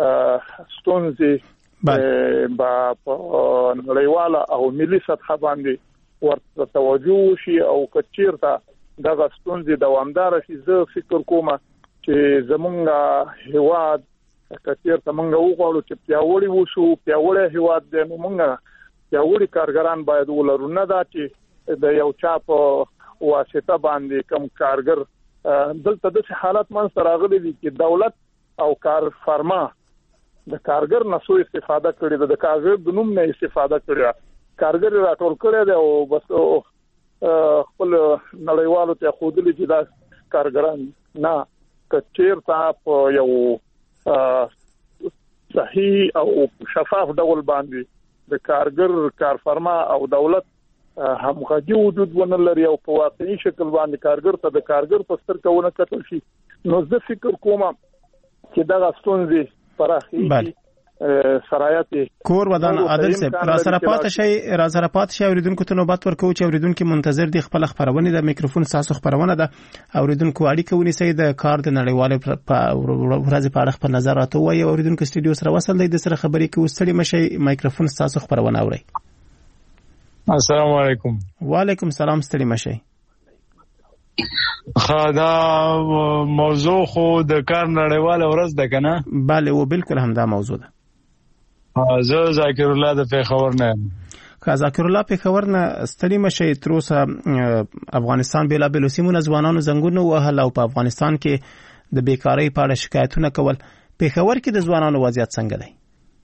[SPEAKER 4] ستونزې به په نړیواله او ملي سطحه باندې ورته توجه وشي، او که چیرته دغه ستونزې دوامداره شي، زه فکر کوم چې زمونږ هیواد که چیرته مونږ وغواړو چې پیاوړي وشو، پیاوړی هیواد دی، نو مونږ پیاوړي کارګران باید ولرو، نه دا چې د یو چا په واسطه باندې کم کارګر. دلته داسې حالت منځته راغلی دي چې دولت او کارفرما د کارګر نه سوء استفاده کړې ده، د کارګر د نوم نه استفاده کړې ده، کارګر راټول کړی دی او بس خپل نړیوالو ته ښودلي چې دا کارګران نه. که چیرته په یو صحیح او شفاف ډول باندې د کارګر، کارفرما او دولت همغږي وجود ونه لري او په واقعي شکل باندې کارګر ته د کارګر په سترګه ونه کتل شي، نو زه فکر کوم چې دغه ستونزې پراخېږي. سرایت
[SPEAKER 1] کور ودان عادل صاحب را سره پاتې شي را سره پاتې شي اوریدونکو ته نوبت ورکوي چې اوریدونکو منتظر دي خپل خبرونه د میکروفون تاسو خبرونه ده اوریدونکو اړیکه ونیسي د کار د نړیوال په ورځ په اړه خپل نظر راته وایي. اوریدونکو استودیو سره وصل دی د سره خبرې کوي ستړي مشي میکروفون تاسو خبرونه اوري.
[SPEAKER 11] السلام علیکم.
[SPEAKER 1] وعلیکم السلام. ستړي مشي.
[SPEAKER 11] خدا موضوع خو د کار نړیواله ورځ ده کنه؟
[SPEAKER 1] بله و بالکل همدا موضوع ده.
[SPEAKER 11] زه ذاکر الله د پیښور نه یم.
[SPEAKER 1] که ذاکر الله پیښور نه ستړي مشي. تر اوسه افغانستان بېلابېلو سیمو ځوانانو زنګونه وهل او په افغانستان کې د بیکارۍ په اړه شکایتونه کول. پیښور کې د ځوانانو وضعیت څنګه دی؟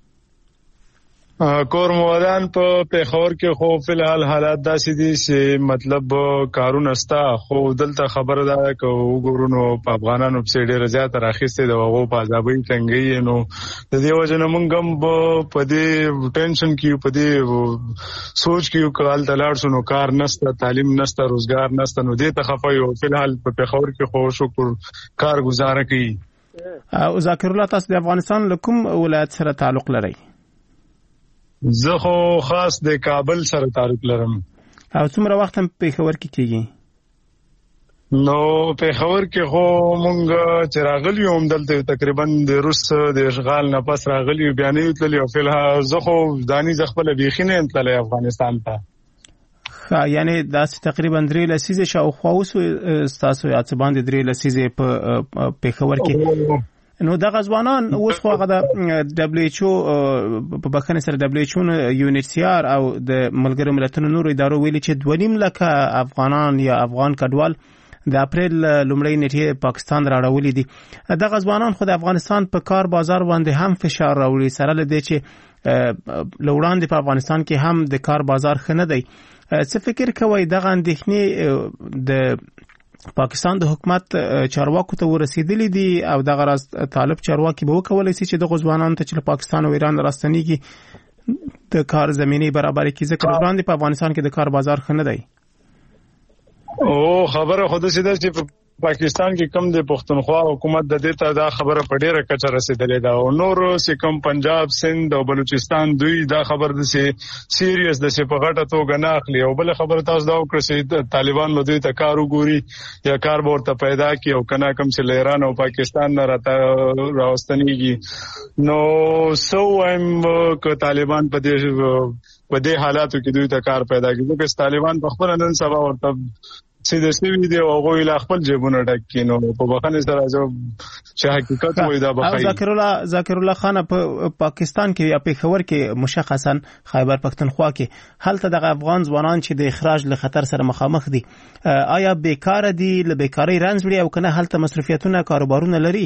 [SPEAKER 11] کور موادان په پیښور کې خو فلحال حالات داسې دي چې مطلب کارونه ستا، خو دلته خبره ده که وګورو نو په افغانانو پسې ډېره زیاته راخیستې د هغو په عذابۍ تنګۍ، نو د دې وجه نه موږ هم په دې ټینشن کې یو، په دې سوچ کې یو که هلته لاړ شو نو کار نسته، تعلیم نسته، روزګار نسته، نو دې ته خفه یو. فلحال په پیښور کې خو شکر کار گزاره کوي.
[SPEAKER 1] ذاکر الله تاسو د افغانستان له کوم ولایت سره تعلق لرئ؟
[SPEAKER 11] زه خو خاص د کابل سره تعلق لرم.
[SPEAKER 1] او څومره وخت هم پېښور کې کېږي؟
[SPEAKER 11] نو پېښور کې خو مونږ چې راغلی یو همدلته تقریبا د روس د اشغال نه پس راغلی یو، بیا نه یو تللی او فلحال زه خو داني زه خپله بیخي نه یم تللی افغانستان ته.
[SPEAKER 1] یعنی داسې تقریبا درې لسیزې شاوخوا اوس ستاسو یا څه باندې درې لسیزې په پېښور کې. نو دغه ځوانان اوس خو هغه د دبلیو ایچ او په بخښنې سره دبلیو ایچ او یو ان ایچ سی آر او د ملګرو ملتونو نورو ادارو ویلي چې دوه نیم لکه افغانان یا افغان کډوال د اپریل لومړۍ نیټې پاکستان راوړلي دي. دغه ځوانان خو د افغانستان په کار بازار باندې هم فشار راوړي، سره له دې چې له وړاندې په افغانستان کې هم د کار بازار ښه نه دی. څه فکر کوئ دغه اندېښنې د پاکستان د حکومت چارواکو ته ورسېدلي دي او دغه راز طالب چارواکي به وکولی شي چې دغه ځوانانو ته چې له پاکستان او ایران راستنېږي د کار زمینې برابرې کړي، ځکه وړاندې په افغانستان کې د کار بازار ښه نه دی؟
[SPEAKER 11] او خبره خو داسې ده چې په پاکستان کې کم د پښتونخوا حکومت د دې ته دا خبره په ډیره کچه رسیدلې ده او نور چې کم پنجاب، سند او بلوچستان دوی دا خبر د سي سیریس د سي په غټه توګه نه اخلي. او بل خبره تاسو دا وکړئ چې طالبان له دوی ته کار وګوري یا کار ورته پیدا کړي او کنه کم چې له ایران او پاکستان نه راوستنیږي. نو سو ایم ک طالبان په دې په دې حالاتو کې دوی ته کار پیدا کړي، ځکه طالبان په خپل نن سبا ورته سیده سوي دي او هغوی له خپل جیبونه ډک کړي. نو په بخښنې سره زه چې حقیقت وایي دا بخښي.
[SPEAKER 1] ذاکر الله ذاکر الله خان په پاکستان کې یا پېښور کې مشخصا خیبر پښتونخوا کې هلته دغه افغان ځوانان چې د اخراج له خطر سره مخامخ دي، آیا بیکاره دي، له بیکارۍ رنځ وړي او کنه هلته مصرفیتونه کاروبارونه لري؟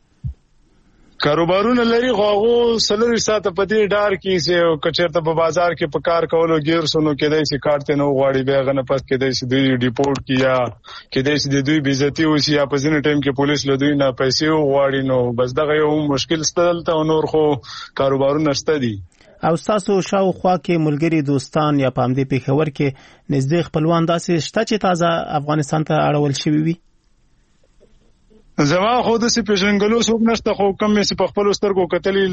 [SPEAKER 11] کاروبارونه لري خو هغه سلوري ساعته په دې ډار کې چې کچېرته په بازار کې په کار کولو ګیر سونو کېدای شي کارته نو غواړي بیا غنه پس کېدای شي دوی ډیپورټ کیا کېدای شي د دوی بیزتی وشي یا په ځینې ټیم کې پولیس له دوی نه پیسې وغواړي. نو بس دغه یو مشکل ستل ته نور خو کاروبارونه شته دي.
[SPEAKER 1] او تاسو شاوخوا کې ملګری دوستان یا په همدې پېښور کې نږدې خپلوان داسې شته چې تازه افغانستان ته اړول شوي وي؟
[SPEAKER 11] زما خو داسې پېژنګلو څوک نشته، خو کم مې په خپلو سترګو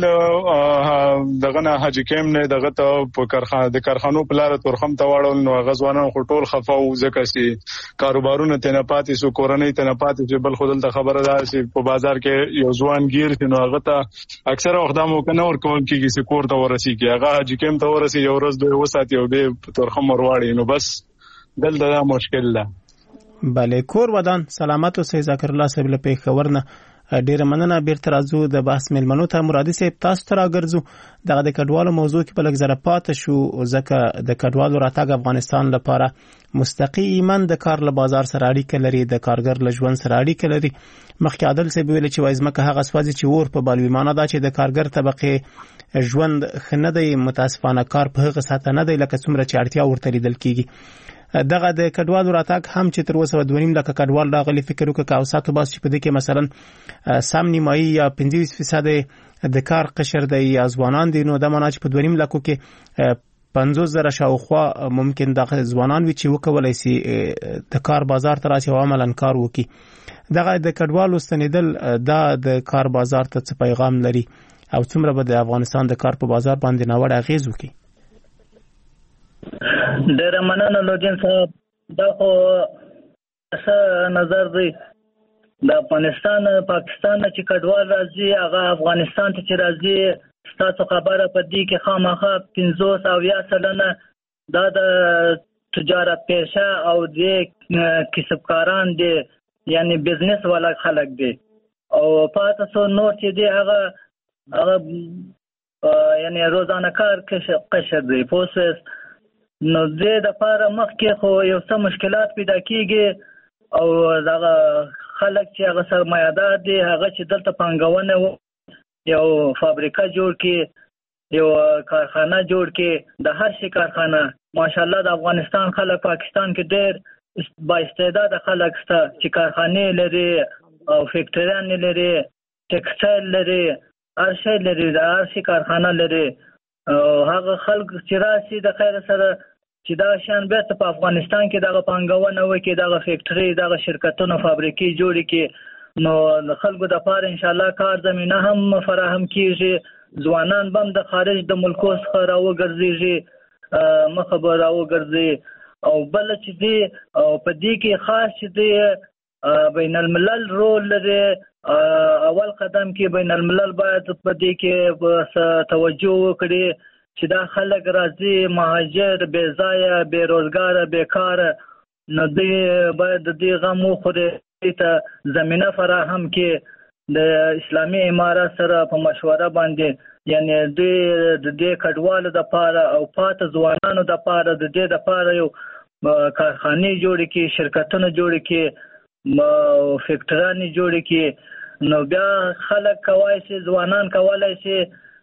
[SPEAKER 11] کتلي دغه نه حاجي کیم نه دغه ته په کارخانه د کارخانو په لاره تورخم ته واړول. نو هغه ځوانان خو ټول خفه وو ځکه چې کاروبارونه ته نه پاتې شو، کورنۍ ته نه پاتې شو. بل خو دلته خبره ده چې په بازار کې یو ځوان ګیر شي نو هغه ته اکثره وخت دا موقع نه ورکول کېږي چې کور ته ورسېږي، هغه حاجي کیم ته ورسېږي یو ورځ دوی وساتي او بیا په تورخم ورواړي. نو بس دلته دا مشکل ده.
[SPEAKER 1] بله، کور ودان سلامت اوسئ. ذاکر الله صاحب له پېښور نه ډیره مننه. بیرته راځو د بحث میلمنو ته. مرادي صاحب تاسو ته راګرځو. دغه د کډوالو موضوع کې په لږ زره پاتې شو ځکه د کډوالو راتګ افغانستان لپاره مستقیما د کار له بازار سره اړیکه لري، د کارګر له ژوند سره اړیکه لري. مخکې عادل صاحب ویل چې وایي ځمکه هغه سوځي چې اور په بالوي، معنا دا چې د کارګر طبقې ژوند ښه نه دی، متاسفانه کار په هغه سطح نه دی لکه څومره چې اړتیا ورته لیدل کېږي. دغه د کډوالو راتګ هم چې تر اوسه دوه نیم لکه کډوال راغلي، فکر وکړه او ساتو باس چې په دې کې مثلا سم نیمایي یا پنځه فیصد د کار قشر دی یا ځوانان دي، نو دا معنا چې په دوه نیم لکو کې پنځوس زره شاوخوا ممکن دغه ځوانان وي چې وکولای شي د کار بازار ته راشي او عملاً کار وکړي. دغه د کډوالو ستنېدل دا د کار بازار ته څه پیغام لري او څومره به د افغانستان د کار په بازار باندې ناوړه اغېز وکړي؟
[SPEAKER 6] ډېره مننه لوجین صاحب. دا خو څه نظر دی د افغانستان پاکستان چې کډوال راځي هغه افغانستان ته چې راځي، ستاسو خبره په دې کې خامخا پنځوس اویا سلنه دا د تجارت پیشه او د کسبکاران دي، یعنی بزنس والا خلک دي، او پاتې څو نور چې دي هغه هغه یعنی روزانه کار قشر دی. پوسس نو دې د پاره مخکې خو یو څه مشکلات پیدا کیږي او دغه خلک چې هغه سرمایه‌دار دي هغه چې دلته پانګونه و یو فابریکه جوړ کړي، یو کارخانه جوړ کړي، د هر شي کارخانه. ماشاءالله د افغانستان خلک پاکستان کې ډېر با استعداد خلک شته چې کارخانې لري او فیکټریان لري، ټیکسټایل لري، هر شی لري، د هر شي کارخانه لري. او هغه خلک چې راشي د خیر سره چې دا شان بیرته په افغانستان کې دغه پانګونه وکړي، دغه فیکټري، دغه شرکتونه، فابریکې جوړې کړي نو د خلکو د پاره ان شاء الله کار زمينه هم فراهم کیږي ځوانان بم د خارج د ملکو څخه راوګرځي مخه به راوګرځي او بل چې دی او په دې کې خاص چې دی بین الملل رول لري اول قدم کې بین الملل باید په دې کې توجه وکړي چې دا خلک راځي مهاجر بې ځایه بې روزګاره بیکاره نو دې باید د دې غم وخوري ته زمينه فراهم کې د اسلامي امارات سره په مشوره باندې یعنی د دې کډوالو د پاره او پات ځوانانو د پاره د دې د پاره یو کارخانه جوړ کې شرکتونه جوړ کې فیکټرانې جوړ کې نو بیا خلک کوي چې ځوانان کولای شي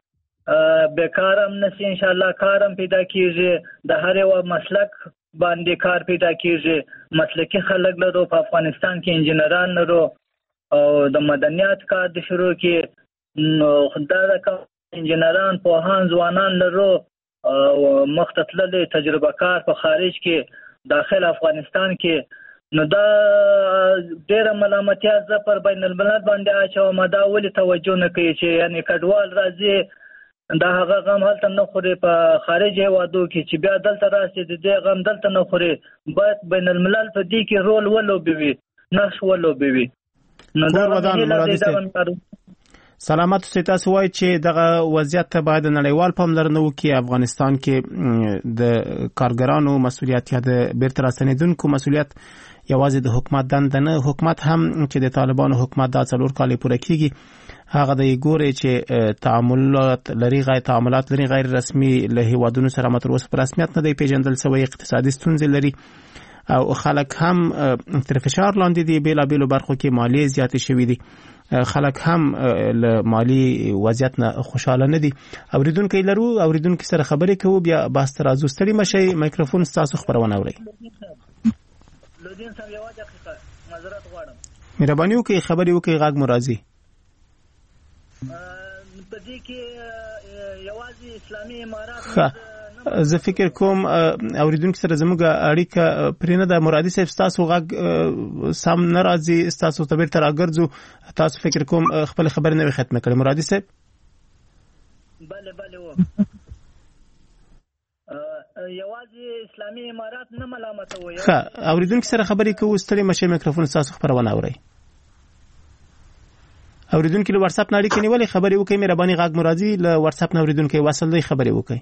[SPEAKER 6] بیکارم نشي ان شاء الله کارم پیدا کیږي د هر یو مسلک باندې کار پیدا کیږي مسلکي خلک لرو په افغانستان کې انجنیران لرو او د مدنیات کار د شروع کې نو خدای د انجنیران په هان ځوانان لرو او مختلف تجربه کار په خارج کې داخل افغانستان کې نو دا ډېر ملامتیا ز پر بین الملل باندې اچو مدا ولې توجه نه کوي چې یعنی کډوال راځي دا هغه غم هلته نه خوري په خارج هوادو کې چې بیا دلته راشي د دې غم دلته نه خوري باید بین الملل په دې کې رول ولوبوي نقش ولوبوي نو دا ودان
[SPEAKER 1] سلامت اوسئ تاسو وایي چې دغه وضعیت ته باید نړیوال پاملرنه وکړي افغانستان کې د کارګرانو مسؤلیت یا د بیرته راستنېدونکو مسؤلیت یوازې د حکومت دنده نه حکومت هم چې د طالبانو حکومت دا څلور کال پوره کیږي هغه د ګوري چې تعاملات لري غیر تعاملات لري غیر رسمي له هیوادونو سره متر اوسه په رسمیت نه دی پیژندل شوی اقتصادي ستونزې لري او خلک هم تر فشار لاندې دي بیل بیل برخو کې مالیه زیاتې شوې دي خلک هم له مالی وضعیت نه خوشاله نه دي اوریدونکو لرو اوریدونکو سره خبرې کوو بیا بحث ترازو ستړي مشي میکروفون تاسو خبرونه اوري
[SPEAKER 6] لودین صاحب یو دقیقه معذرت غواړم
[SPEAKER 1] مهرباني وکړئ خبرې وکړئ غږ مو راځي
[SPEAKER 6] په دې کې یوازې اسلامي امارات
[SPEAKER 1] زه فکر کوم اوریدونکو سره زموږ اړیکه پرې نه ده مرادي صاحب تاسو غږ سم نه راځي تاسو ته بیرته راګرځو تاسو فکر کوم خپل خبرې نه ختمه کړئ مرادي صاحب
[SPEAKER 6] بله بله و یوازې اسلامي امارات نه ملامتوي
[SPEAKER 1] ښه اوریدونکو سره خبرې کوو ستړي مشه میکروفون تاسو خبرونه اورئ اوریدونکو له واتس اپ نه اړیکه نیولې خبرې وکړئ مهرباني غږ مرادي له واتس اپ نه اوریدونکو وصل دی خبرې وکړئ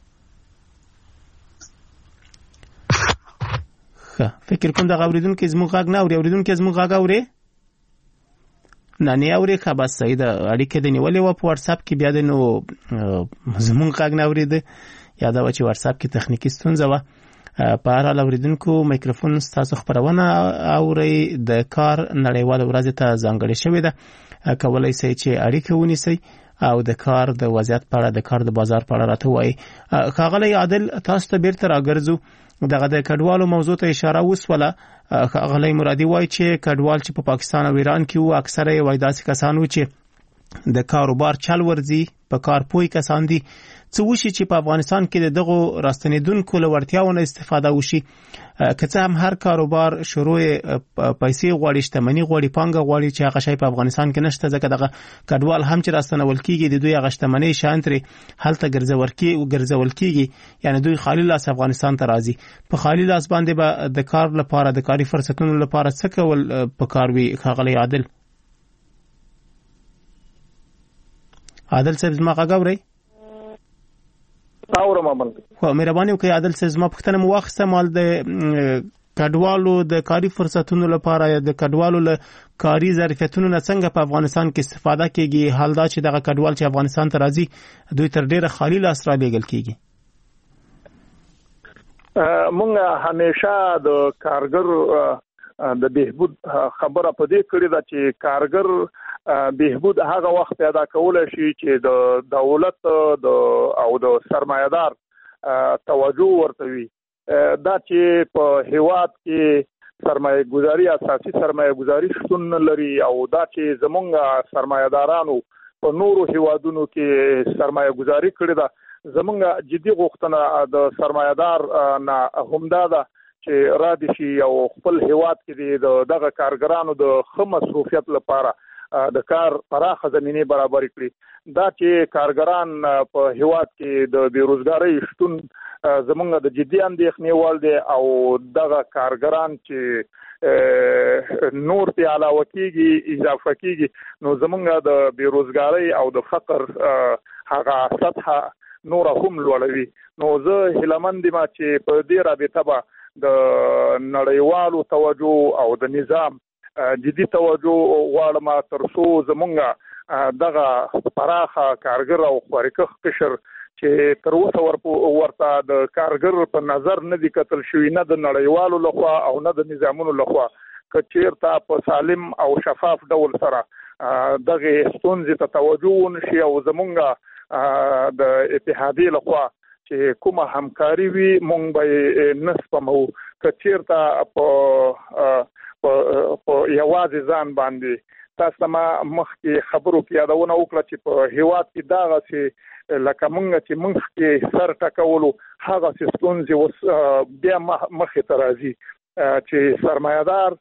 [SPEAKER 1] ښه فکر کوم دا اوریدونکو زموږ غږ نه اوري اوریدونکو زموږ غږ اوري نه نه اوري ښه بس صحیح ده اړیکه دی نیولې و په واتس اپ کې بیا د نو زموږ غږ نه اوري ده یا دا چې واتس اپ کې تخنیکی ستونزه و په هر حال اوریدونکو میکروفون تاسو خبرونه اوري د کار نړیوال ورځ ته ځانګړې شوې ده کولای شئ چې اړیکه ونیسئ او د کار د وضعیت په اړه د کار د بازار په اړه راته وایي ښاغلی عادل تاسو ته بیرته راګرځو دغه د کډوالو موضوع ته اشاره وسوله ښاغلی مرادي وایي چې کډوال چې په پاکستان او ایران کې وو اکثره یې وایي داسې کسان وو چې د کاروبار چل ورځي په کار پوی کسان دي څه وشي چې په افغانستان کې د دغو راستنېدونکو له وړتیاونو استفاده وشي که څه هم هر کاروبار شروع پیسې غواړي شتمني غواړي پانګه غواړي چې هغه شی په افغانستان کې نشته ځکه دغه کډوال هم چې راستنول کیږي د دوی هغه شتمنۍ شان ترې هلته ګرځول کیږي ګرځول کیږي یعنی دوی خالی لاس افغانستان ته راځي په خالی لاس باندې به د کار لپاره د کاري فرصتونو لپاره څه کول په کار وي ښاغلی عادل عادل صاحب زما غږ اورئ
[SPEAKER 4] اورم امن
[SPEAKER 1] خو مهرباني وکړئ عادل صاحب زما پوښتنه مو واخیسته مال د کډوالو د کاري فرصتونو لپاره یا د کډوالو له کاري ظرفیتونو نه څنګه په افغانستان کې استفاده کیږي حال دا چې دغه کډوال چې افغانستان ته راځي دوی تر ډیره خالی لاس را لېږل کیږي
[SPEAKER 4] مونږ همیشه د کارګر د بهبود خبره په دې کړې ده چې کارګر بهبود هغه وخت پیدا کولای شي چې د دولت د او د سرمایه‌دار توجه ورته وي دا چې په هیواد کې سرمایه گذاری اساسي سرمایه گذاری شتون لري او دا چې زمونږ سرمایه‌دارانو په نورو هیوادونو کې سرمایه گذاری کړې ده زمونږ جدي غوښتنه د سرمایه‌دار نه همدا ده چې را دي شي او خپل هیواد کې د دغه کارګرانو د ښه مصروفیت لپاره د کار پراخه زمینه برابر کړي دا چې کارګران په هیواد کې د بیروزګاری شتون زمونږ د جدي اندېښنې وړ دی او دغه کارګران چې نور په علاوه کېږي اضافه کېږي نو زمونږ د بیروزګاری او د فقر هغه سطح نور هم لوړوي نو زه هیلهمند یم چې په دې رابطه به د نړیوالو توجه او د نظام جدي توجه غواړم تر څو زمونږ دغه پراخه کارګر او خورکخ قشر چې تر اوسه ورته د کارګر په نظر نه دي کتل شوی نه د نړیوالو لخوا او نه د نظامونو لخوا که چیرته په سالم او شفاف ډول سره دغه ستونزې ته توجه ونشي او زمونږ د اتحادیې لخوا چې کومه همکاري وي مونږ به نه سپمو که چیرته په په یوازې ځان باندې تاسو ما مخکې خبرو کې یادونه وکړه چې په هیواد کې دا غسي لکه مونږ چې مونږ کې سر ټکولو هغه ستونزې اوس بیا مخې ته راځي چې سرمایه‌دار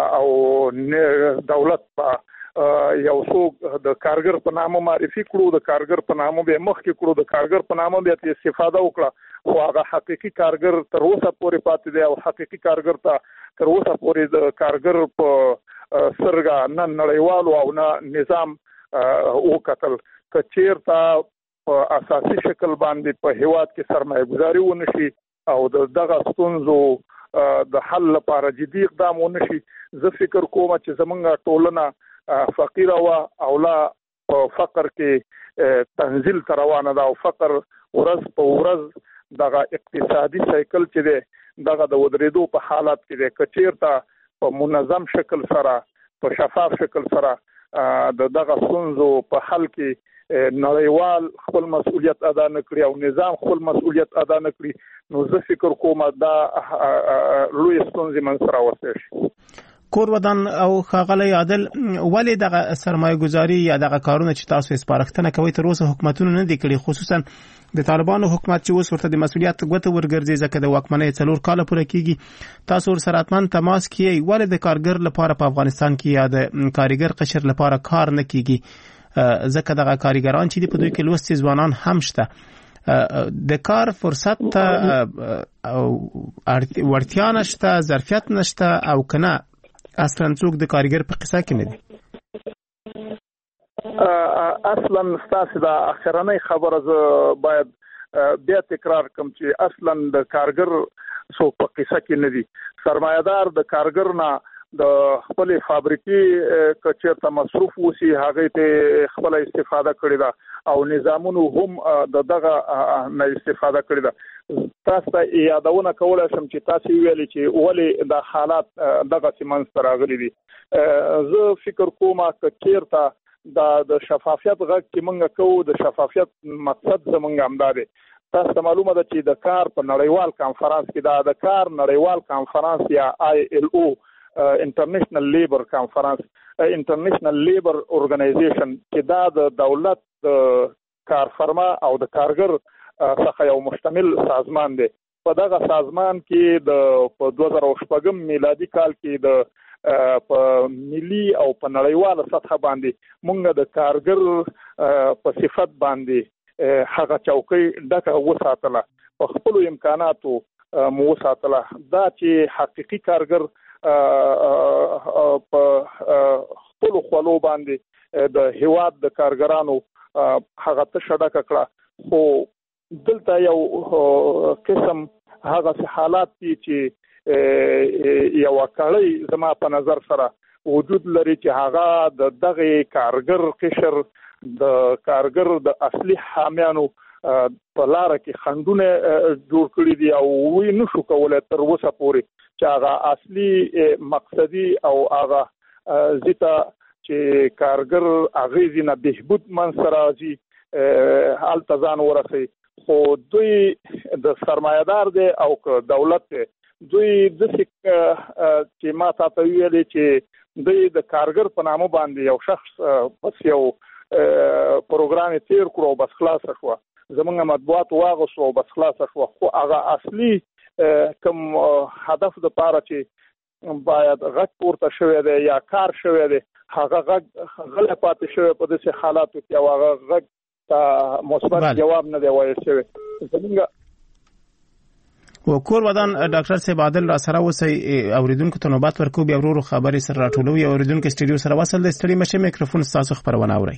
[SPEAKER 4] او دولت په یو څوک د کارګر په نامه معرفي کړو د کارګر په نامه به مخکې کړو د کارګر په نامه به استفاده وکړه خو هغه حقيقي کارګر تر اوسه پورې پاتې دی او حقيقي کارګر ته تر اوسه پورې د کارګر په سرګه نه نړیوالو او نه نظام وکتل که چیرته په اساسي شکل باندې په هیواد کې سرمایه گذاري ونشي او دغه ستونزو د حل لپاره جدي اقدام ونشي زه فکر کوم چې زمونږ ټولنه فقیره وا او لا فقر کې تنزل تر روانه ده او فقر ورځ په ورځ دغه اقتصادي سایکل چې دی دغه د ودرېدو په حالت کې دی که چیرته په منظم شکل سره په شفاف شکل سره د دغه ستونزو په حل کې نړیوال خپل مسؤلیت ادا نه کړي او نظام خپل مسؤلیت ادا نه کړي نو زه فکر کوم دا لوی ستونزې منځ راوستي شي
[SPEAKER 1] کور ودان او خاغلی عادل ولی دغه سرمایه گذاری یا دغه کارونه چې تاسو سپارښتنه کوي تر اوسه حکومتونه نه دي کړي خصوصا د طالبانو حکومت چې اوس ورته د مسؤلیت غوته ورګرځي ځکه د واکمنۍ څلور کال پوره کیږي تاسو سره اتمن تماس کیي ولی د کارګر لپاره په افغانستان کې یا د کارګر قشر لپاره کار نه کیږي ځکه دغه کارګران چې په دوی کې لوستي ځوانان هم شته د کار فرصت ته ورتیا نشته ظرفیت نشته او کنه اصلا څوک د کارګر په قصه کې نه دي
[SPEAKER 4] اصلا ستاسو د اخرنۍ خبره ز باید بیا تکرار کوم چې اصلا د کارګر څوک په قصه کې نه دي سرمایه‌دار د کارګر نه د خپل فابریکې کچېرته مصروف وسی هغه ته خپل استفاده کړی دا او نظامونو هم د دغه نه استفاده کړی دا تاسو ته یادونه کولای شم چې تاسو ویلي چې ولی د حالات دغه سیمنس راغلي دي زه فکر کوم چې چیرته د شفافیت غږ چې موږ کوو د شفافیت مقصد زموږ همدا دی تاسو معلومه ده چې د کار په نړیوال کانفرنس کې دا د کار نړیوال کانفرنس یا آی ایل او انټرنیشنل لیبر کانفرنس انټرنیشنل لیبر اورګنایزیشن چې دا د دولت د کارفرما او د کارګر څخه یو مشتمل سازمان دی په دغه سازمان کې د په دوه زره شپږم میلادي کال کې د په ملي او په نړیواله سطح باندې مونږ د کارګر په صفت باندې هغه چوکۍ ډکه وساتله په خپل امکاناتو مو وساتله دا چې حقيقي کارګر په خپل خپلو باندې د هیواد د کارګرانو هغه ته شډکه کړه خو دلته یو قسم هغه حالات دي چې یو کړی زما په نظر سره وجود لري چې هغه د دغه کارګر قشر د کارګر د اصلي حامیانو په لار کې خندونه جوړ کړی دي او وی نشو کولای تر اوسه پورې چې هغه اصلي مقصدی او هغه زیته چې کارګر اغیزي نه بهبود منصراجي التزان ورسي خو دوی د سرمایه‌دار دی او دولت دی دوی د چې ما تاسو ویلي چې دوی د کارګر په نامه باندې یو شخص پس یو پروګرام تیر کړو بس خلاص شو زمونږ مطبوعات واغسو بس خلاص شو خو هغه اصلي کوم هدف د پاره چې باید غږ پورته شوی دی یا کار شوی دی هغه غږ غل پاتې شوی په داسې حالاتو کې او هغه غږ ته مثبت جواب نه دی وایي شوی زمونږ
[SPEAKER 1] و کور ودان ډاکټر صاحب عادل را سره وسی اوریدونکو ته نوبت ورکو بیا ورو خبرې سره راټولو یا اوریدونکو سټډیو سره وصل د ستړي مشه میکروفون تاسو خبرونه اوري.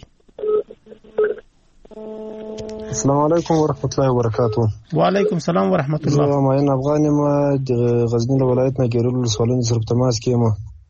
[SPEAKER 12] السلام علیکم ورحمت الله وبرکاتہ.
[SPEAKER 1] وعلیکم السلام ورحمت الله.
[SPEAKER 12] زه ماین افغان ما د غزنی ولایت نه ګیرول سوالونه سره تماس کیم.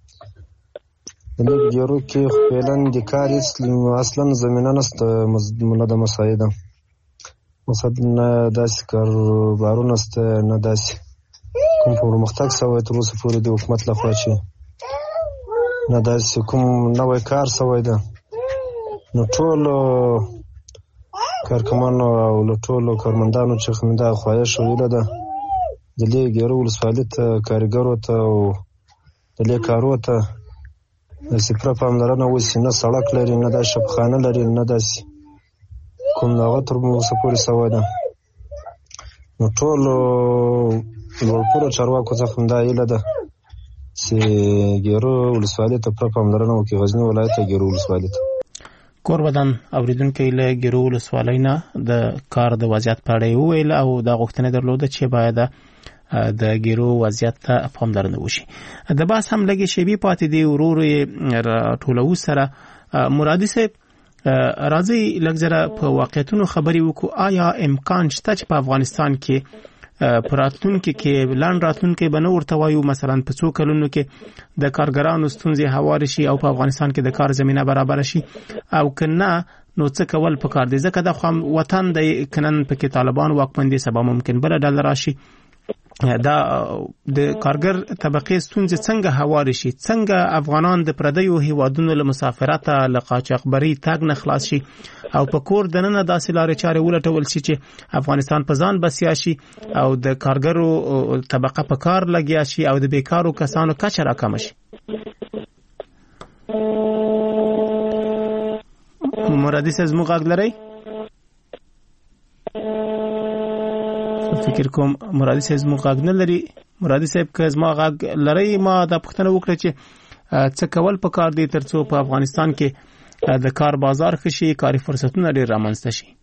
[SPEAKER 12] د نو ګیرو کې خپلن د کار اصلا زمينه نست منظمه مساعده مثلا داسې کاروبارونه است نه داسې کوم پرمختګ شوی تر اوسه پورې د حکومت لخوا چې نه داسې کوم نوې کار شوی ده نو ټول کارکمانو او ټول کارمندانو چې خمنده خواهش ویله ده د دې ګیرو ولسوالۍ ته کارګرو ته او د دې کارو ته د سپره پاملرنه وشي نه سړک لري نه د شپخانه لري نه داسې کوم دا تر موږ پورې سوای ده نو ټول ورپوره چارواکو څخه هم دا ایله ده چې ګیرو ولسوالۍ ته پوره پاملرنه وکړي غزنی ولایت ته ګیرو ولسوالۍ ته
[SPEAKER 1] کور ودان اوریدونکو له ګیرو ولسوالۍ نه د کار د وضعیت په اړه ویل او د غوښتنې درلوده چې باید د ګیرو وضعیت ته پاملرنه وشي. د باس هم لګي شی بي پاتې دی ورور ټولو سره مرادي صاحب راځي لږ په واقعیتونو خبرې وکړو. آیا امکان شته چې په افغانستان کې پراتونکو کې لاند راتونکو بنو ورته وایو مثلا په څو کلونو کې د کارګرانو ستونزې هوار شي او په افغانستان کې د کار زمينه برابر شي او کنه نو څه کول پکار دي ځکه د خام وطن د کنن په کې طالبان واکمن دي سبا ممکن بل ډول راشي دا د کارګر طبقه ستونزې څنګه هوار شي څنګه افغانان د پردیو هیوادونو له مسافرت له قاچاقبري تاګ نه خلاص شي او په کور دننه داسې لارې چارې ولټول شي چې افغانستان په ځان بسیا شي او د کارګرو طبقه په کار لګیا شي او د بیکارو کسانو کچه راکم شي. مرادي صاحب زموږ غږ لري؟ فکر کوم مرادي صاحب زموږ غږ نه لري. مرادي صاحب که زما غږ لري ما دا پوښتنه وکړه چې څه کول پکار دي ترڅو په افغانستان کې د کار بازار ښه شي کاري فرصتونه ډېر رامنځته شي.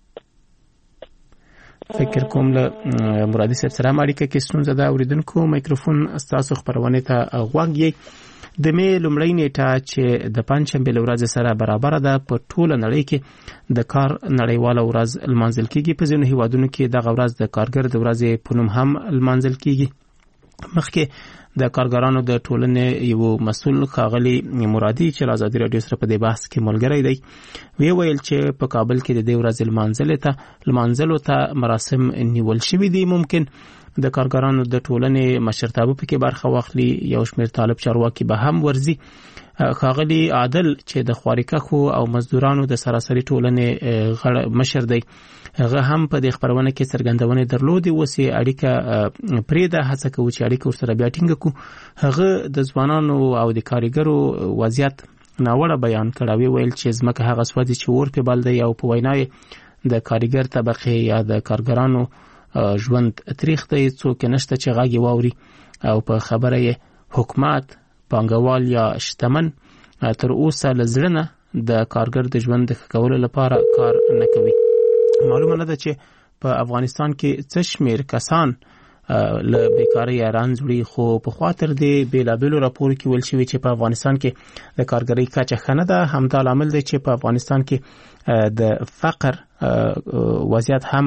[SPEAKER 1] فکر کوم له مرادي صاحب سره اړیکه کې ستونزه ده. اوریدونکو میکروفون تاسو خبرونه ته غوږ یې د می لومړی نیټه چې د پنځشنبه ورځ سره برابر ده په ټوله نړۍ کې د کار نړیواله ورځ لمانځل کیږي. په ځینو هیوادونو کې د ورځ د کارګر د ورځې په نوم هم لمانځل کیږي. مخکې د کارګرانو د ټولنې یو مسؤل خاغلی مرادي چې آزادي رادیو سره په دې بحث کې ملګری دی وی ویل چې په کابل کې د دې ورځې لمانځل ته لمانځلو ته مراسم نیول شوي دي. ممکن د کارګرانو د ټولنې مشرتابه پکې برخه واخلي یو شمېر طالب چارواکي به هم ورزي. خاغلی عادل چې د خوارکخو او مزدورانو د سراسري ټولنې غړ مشر دی هغه هم په دې خبرونه کې څرګندونه درلودي. وسې اړیکه پرېده هڅه کوي چې اړیکه ورسره بیا ټینګ کړو. هغه د ځوانانو او د کارګرو وضعیت ناوړه بیان کړی ویل چې ځمکه هغه سوځي چې ور په بل دی او په وینای د کارګر طبقه یا د کارګرانو ژوند تاریخ ته څوک نشته چې غاږي واوري او په خبره حکومت پانګوال یا شتمن تر اوسه لزړنه د کارګر د ژوند د کولو لپاره کار نه کوي. معلومه نه ده چې په افغانستان کې څه شمیر کسان له بیکاری ایران جوړي خو په خاطر دی بیلابلو راپور کې ویل شوی چې په افغانستان کې د کارګرۍ کچه خنه ده. همدا عامل دی چې په افغانستان کې د فقر وضعیت هم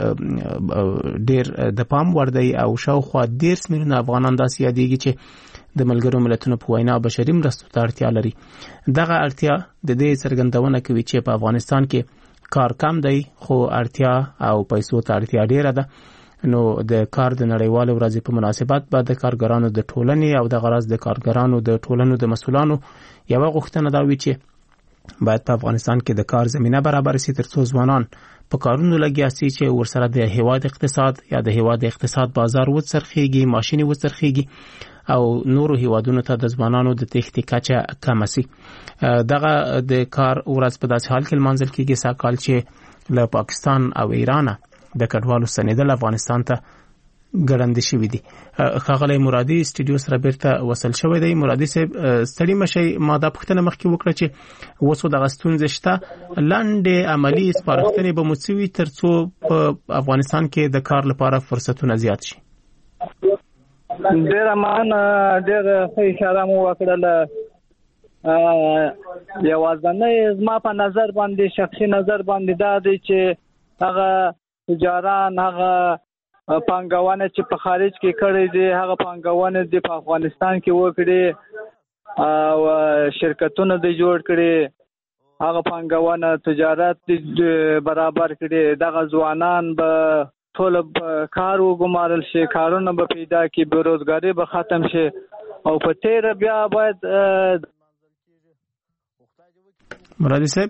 [SPEAKER 1] ډیر د پام وړ دی او شاوخوا ډیر میلیونه افغانان داسې یادېږي چې د ملګرو ملتونو په وینا بشري مرستو ته اړتیا لري. دغه اړتیا د دې څرګندونه کوي چې په افغانستان کې کار کم دی خو اړتیا او پیسو ته اړتیا ډیره ده. نو د کار د نړیوال ورځې په مناسبت به د کارګرانو د ټولنې او د غرض د کارګرانو د ټولنو د مسولانو یو غوښتنه دا وی چې باید په افغانستان کې د کار زمينه برابر شي ترڅو ځوانان په کارونو لګیا شي چې ورسره د هیواد اقتصاد یا د هیواد اقتصاد بازار وڅرخيږي ماشيني وڅرخيږي او نورو هیوادونو ته د ځوانانو د تختی کچه کم شي. دغه د کار ورځ په داسې حال کې لمانځل کیږي ساکال چې له پاکستان او ایران د کډوالو سندل افغانستان ته ګړندې شوي دي. ښاغلی مرادي سټوډیو سره بیرته وصل شوی دی. مرادي صاحب ستړي مشئ، ما دا پوښتنه مخکې وکړه چې اوس خو دغه ستونزې شته، لنډې عملي سپارښتنې به مو څه وي تر څو په افغانستان کې د کار لپاره فرصتونه زیات شي؟
[SPEAKER 6] ډېره مننه، ډېره ښه اشاره مو وکړله. یوازینی زما په نظر باندې، شخصي نظر باندې دا دی چې هغه تجاران، هغه پانګونه چې په خارج کې کړی دي، هغه پانګونه دي په افغانستان کې وکړي او شرکتونه دي جوړ کړي، هغه پانګونه تجارت دي برابر کړي. دغه ځوانان به ټول کار وګمارل شي، کارونه به پیدا کړي، بیروزګاري به ختم شي او په تیر بیا باید
[SPEAKER 1] مرادي صاحب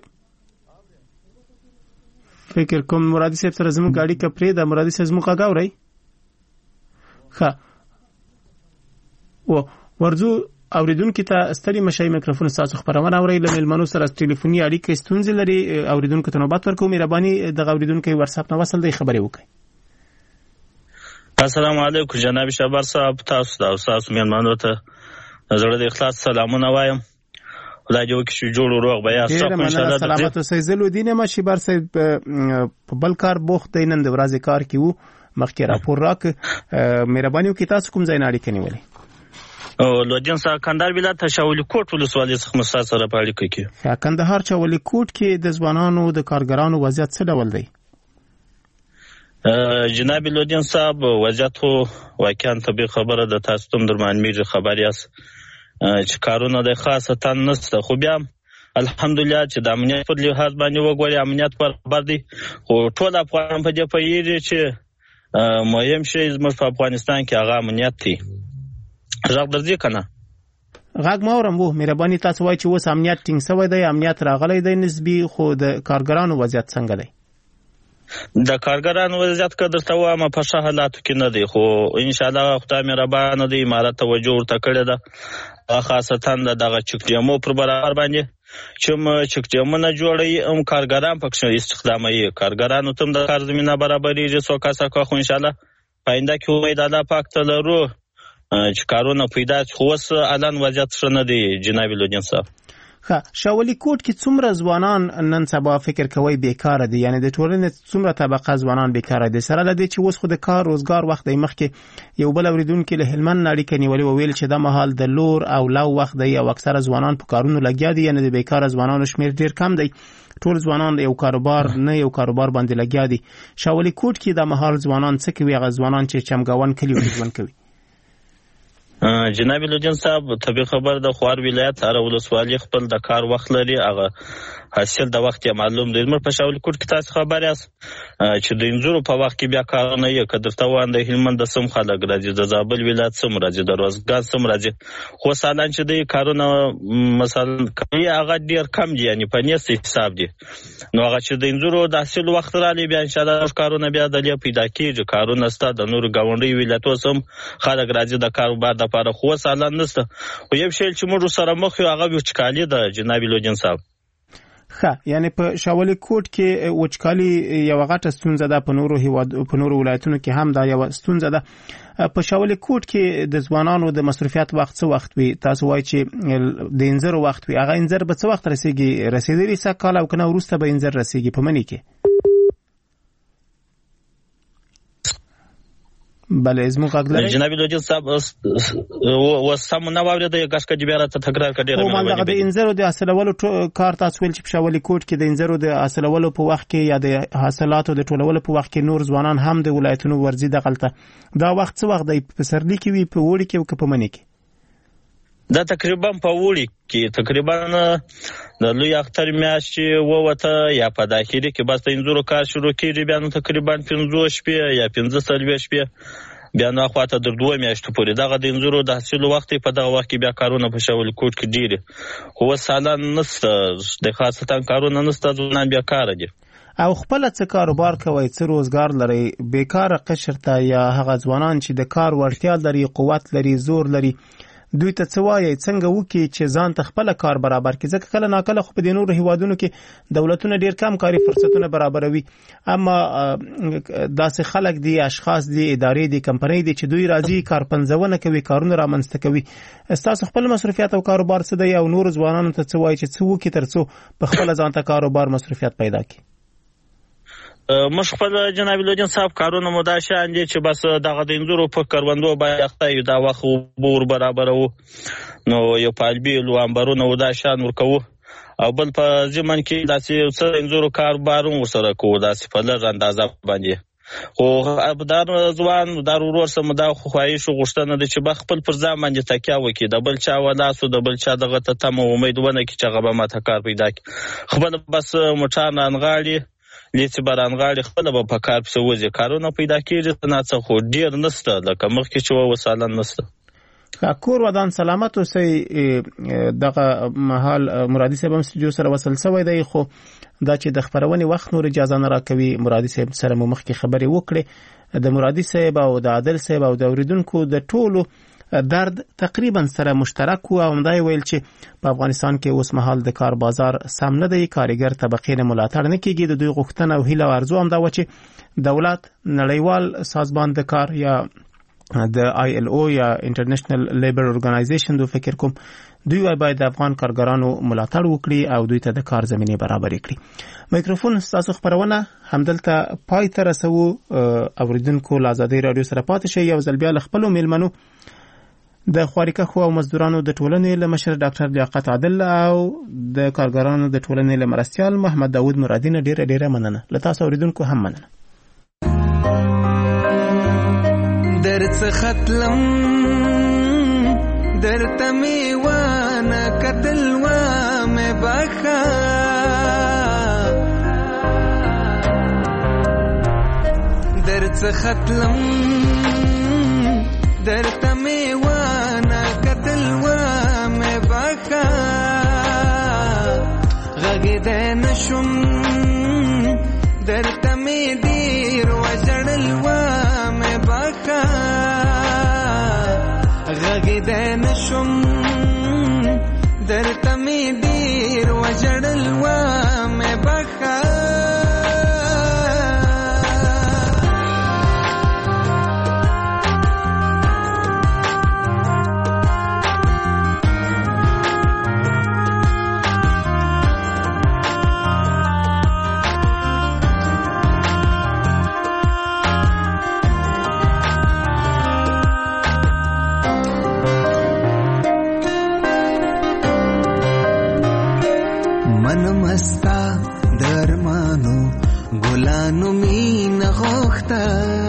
[SPEAKER 1] فکر کوم مرادي صاحب سره زموږ اړیکه پرې ده. مرادي صاحب زموږ غږ اورئ؟ ښه، و ورځو اوریدونکو ته ستړي مشئ، میکروفون ستاسو خبرونه اورئ. له مېلمنو سره ټلیفوني اړیکه ستونزې لري، اوریدونکو ته نوبت ورکوم. مهرباني دغه اوریدونکو واتساپ نه وصل دی، خبرې وکړئ.
[SPEAKER 13] السلام علیکم جناب شبر صاحب، تاسو دا تاسو مېلمنو ته زړه د اخلاص سلامونه وایم. خدای دې وکړي چې جوړ روغ بیا ستاسو ان شاء الله.
[SPEAKER 1] سلامت اوسئ. زلودین ما شبر صاحب په بل کار بوخت دی، نن د ورځې کار کې وو، مخکې راپور راک. مهرباني وکړئ تاسو کوم ځای نه اړیکه نیولې؟
[SPEAKER 13] او لودین صاحب کندهار ولایت شاولی کوټ ولسوالۍ څخه مستاسو سره په اړیکه کې.
[SPEAKER 1] کندهار شاولی کوټ کې د ځوانانو د کارګرانو وضعیت څه ډول دی؟
[SPEAKER 13] جناب لودین صاحب وضعیت واقعا طبیعي خبره ده، تاسو هم در باندې خبر یاست چې کارونه د خاصه نشته، خو بیا الحمدلله چې د امنیت په لحاظ باندې وګورئ امنیت پر خبر دی، خو ټول افغانان په دې پوهېږي چې مهم شی زموږ په افغانستان کې هغه امنیت دی. غږ درځي که نه؟
[SPEAKER 1] غږ ما اورم. وو مهرباني تاسو وایئ چې اوس امنیت ټینګ شوی دی، امنیت راغلی دی نسبي، خو د کارګرانو وضعیت څنګه دی؟
[SPEAKER 13] د کارګرانو وضعیت که درته وایم په ښه حالاتو کې نه دی، خو انشاءالله خدای مهربانه دی، امارت توجه ورته کړې ده، خاصتا د دغه چک ډیمو پر برابر باندې چې چک ډیمونه جوړوي هم کارګران پکې استخداموي، کارګرانو ته هم د کار زمینه برابرېږي څو کسه که، خو انشاءالله په آینده کې امید الله پاک ته لرو چې کارونه پیدا شي، خو اوس الان وضعیت ښه نه دی جناب لودین صاحب.
[SPEAKER 1] ښه، شاولی کوټ کې څومره ځوانان نن سبا فکر کوي بیکاره دي؟ یعنی د ټولنې څومره طبقه ځوانان بیکاره دي؟ سره له دې چې اوس خو د کار روزګار وخت دی، مخکې یو بل اوریدونکي له هلمند نه اړیکه نیولې وویل چې دا مهال د لور او لو وخت دی او اکثره ځوانان په کارونو لګیا دي، یعنی د بیکاره ځوانانو شمیر ډیر کم دی، ټول ځوانان یو کاروبار نه یو کاروبار باندې لګیا دي. شاولی کوټ کې دا مهال ځوانان څه کوي؟ هغه ځوانان چې چمګاون کلیو کې ژوند کوي.
[SPEAKER 13] جناب لودین صاحب طبیعي خبر د خوار ولایت هر ولسوالۍ خپل د کار وخت لري، هغه حاصل د وخت یې معلوم دی. زموږ په شاولی کوټ کې تاسو خبر یاست چې د انځورو په وخت کې بیا کارونه یې که درته وایم د هلمند د سم خلک راځي، د زابل ولایت سم راځي، د روزګان سم راځي، خو سالان چې دی کارونه مثلا کوي هغه ډېر کم دي، یعنې په نیست حساب دي. نو هغه چې د انځورو د حاصل وخت رالی بیا انشاءالله کارونه بیا دلې پیدا کېږي، کارونه شته، د نورو ګاونډیو ولایتو سم خلک راځي د کاروبار دپاره، خو اوس حالان نشته. خو یو شی چې موږ سره مخ یو هغه وچکالي ده جناب لودین صاحب.
[SPEAKER 1] ښه، یعنی په شاولی کوټ کې وچکالي یوه غټه ستونزه ده، په نورو هیواد په نورو ولایتونو کې هم دا یوه ستونزه ده. په شاولی کوټ کې د ځوانانو د مصروفیت وخت څه وخت وي؟ تاسو وایئ چې د انځرو وخت وي، هغه انځر به څه وخت رسیږي؟ رسېدلي سږ کال او که نه وروسته به انځر رسیږي په مني کې؟ بله زموږ غږ لرئ؟
[SPEAKER 13] جناب لودین صاحب اوس سم نه واورېده، یې غږ کړي بیا راته تکرار کړه. ډېره
[SPEAKER 1] مهرباني. دغه د انځرو د حاصلولو کار تاسو ویل چې په شاولی کوټ کې د انځرو د حاصلولو په وخت کې یا د حاصلاتو د ټولولو په وخت کې نور ځوانان هم د ولایتونو ورځي دغلته، دا وخت څه وخت دی؟ په پسرلي کې وي، په اوړي کې او که په مني کې؟
[SPEAKER 13] دا تقریبا په اوړي کې، تقریبا د لوی اختر میاشت چې ووته یا په داخلي کې بس د انځورو کار شروع کېږي، بیا نو تقریبا پنځه شپې یا پنځه څلوېښت شپې، بیا نو خواته در دوه میاشتو پورې دغه د انځورو د حاصلو وخت په دغه وخت کې بیا کارونه په شاولی کوټ کې ډېر، خو اوس حالان نشته، د خاصتا کارونه نشته، ځوانان بیا کاره دي.
[SPEAKER 1] او خپله څه کاروبار کوئ؟ څه روزګار لرئ؟ بیکاره قشر ته یا هغه ځوانان چې د کار وړتیا لري، قوت لري، زور لري، دوی ته څه وایي څنګه وکړي چې ځان ته خپل کار برابر کړي، ځکه کله ناکله خو په دې نورو هیوادونو کې دولتونه ډیر کم کاري فرصتونه برابروي، اما داسې خلک دي، اشخاص دي، ادارې دي، کمپنۍ دي چې دوی راځي کارپنځونه کوي، کارونه رامنځته کوي. تاسو خپل مصرفیات او کاروبار څه دی او نور ځوانانو ته څه وایي چې څه وکړي ترڅو په خپل ځان ته کاروبار مصرفیات پیدا کړي؟
[SPEAKER 13] مش خپل جناب لودین صاحب کارونه مو دا شان دي چې بس دغه د انځورو په کروندو باید یو دا وخت بور برابرو، نو یو پالبیل و امبرونه و دا شان ورکو، او بل په ځمن کې داسې څه انځورو کاروبارونه سره کوو داسې په لږ اندازه باندې. خو ابدار ځوان دار ورور سم دا خواهش غوښتنه ده چې به خپل پر ځان باندې تکیه وکړي، د بل چا ولاسو د بل چا دغه ته تم امید ونه کړي چې هغه به ماته کار پیدا کړي، خپل بس موټان انغاړي لیڅ برانغاړي خپل به په کار پسې وځي، کارونه پیدا کېږي نه څه خو ډیر نشته لکه مخکې چې و وسالن نشته.
[SPEAKER 1] کور ودان سلامت اوسئ. دغه مهال مرادي صاحب هم استودیو سره وصل شوی دی، خو دا چې د خبرونې وخت نور اجازه نه راکوي. مرادي صاحب سره مو مخکې خبرې وکړې، د مرادي صاحب او د عادل صاحب او د اوریدونکو د ټولو درد تقریبا سره مشترک و، او همدای ویل چې په افغانستان کې اوس مهال د کار بازار سم نه دی، کارګر طبقې نه ملاتړ نه کیږي. د دوی غوښتنه او هیله او ارزو هم دا و چې دولت نړیوال سازمان د کار یا د آی ال او یا انټرنیشنل لیبر اورګنایزیشن دو فکر کوم دوی باید د افغان کارګرانو ملاتړ وکړي او دوی ته د کار زمینه برابر کړي. میکروفون تاسو خبرونه همدلته پای ته رسو. اوریدونکو له آزادۍ رادیو سره پاتې شئ. یو ځل بیا له خپلو میلمنو د خواریکښو او مزدورانو د ټولنې له مشر ډاکټر لیاقت عادل او د کارګرانو د ټولنې له مرستیال محمد داود مرادي نه ډیره ډیره مننه. له تاسو اوریدونکو هم مننه.
[SPEAKER 14] درڅ ختلم درته می وانه کتل و مې بخا درڅ ختلم درته می وانه کتل و مې بخا غږ دې نشم درته می ډیر وجړل و مې بخا غږ دې نشم درته می ډیر وجړل و مې بخا مستا درمانو ګلانو مين غوخته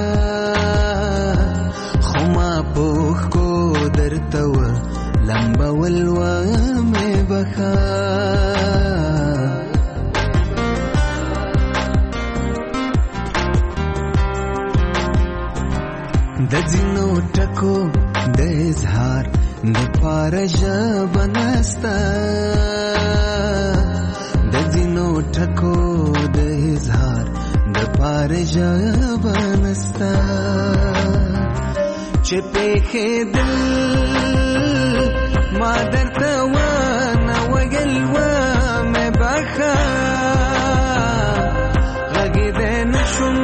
[SPEAKER 14] خما پوخ کو درته و لمبول و مې بخا د ځینو ټکو د اظهار د پاره ژبه نسته د ځینو ټکو د اظهار د پاره ژبه نسته چې پېښېدل ما درته ونه ویل و مې بخا غږېدی نشم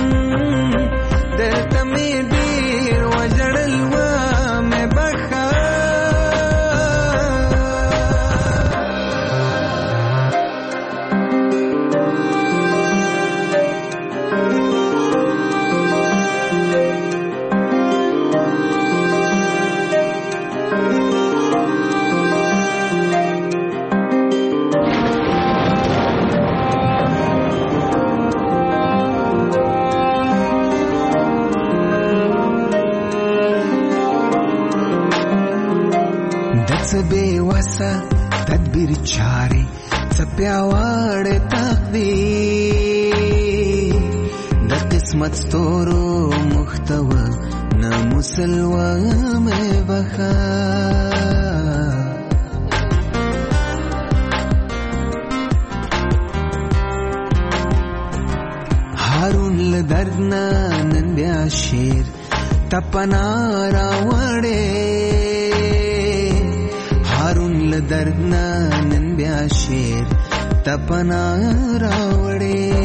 [SPEAKER 14] درته مې ډېر وژړل و مې بخا بے وسه تدبیر چاري څپیاوړ تقدیر د قسمت ستورو محتوا نه مسلوا مې بخا هارون لدردنا نن بیا شیر تپنا راوړې درد نن بیا شیر تپنا راوړې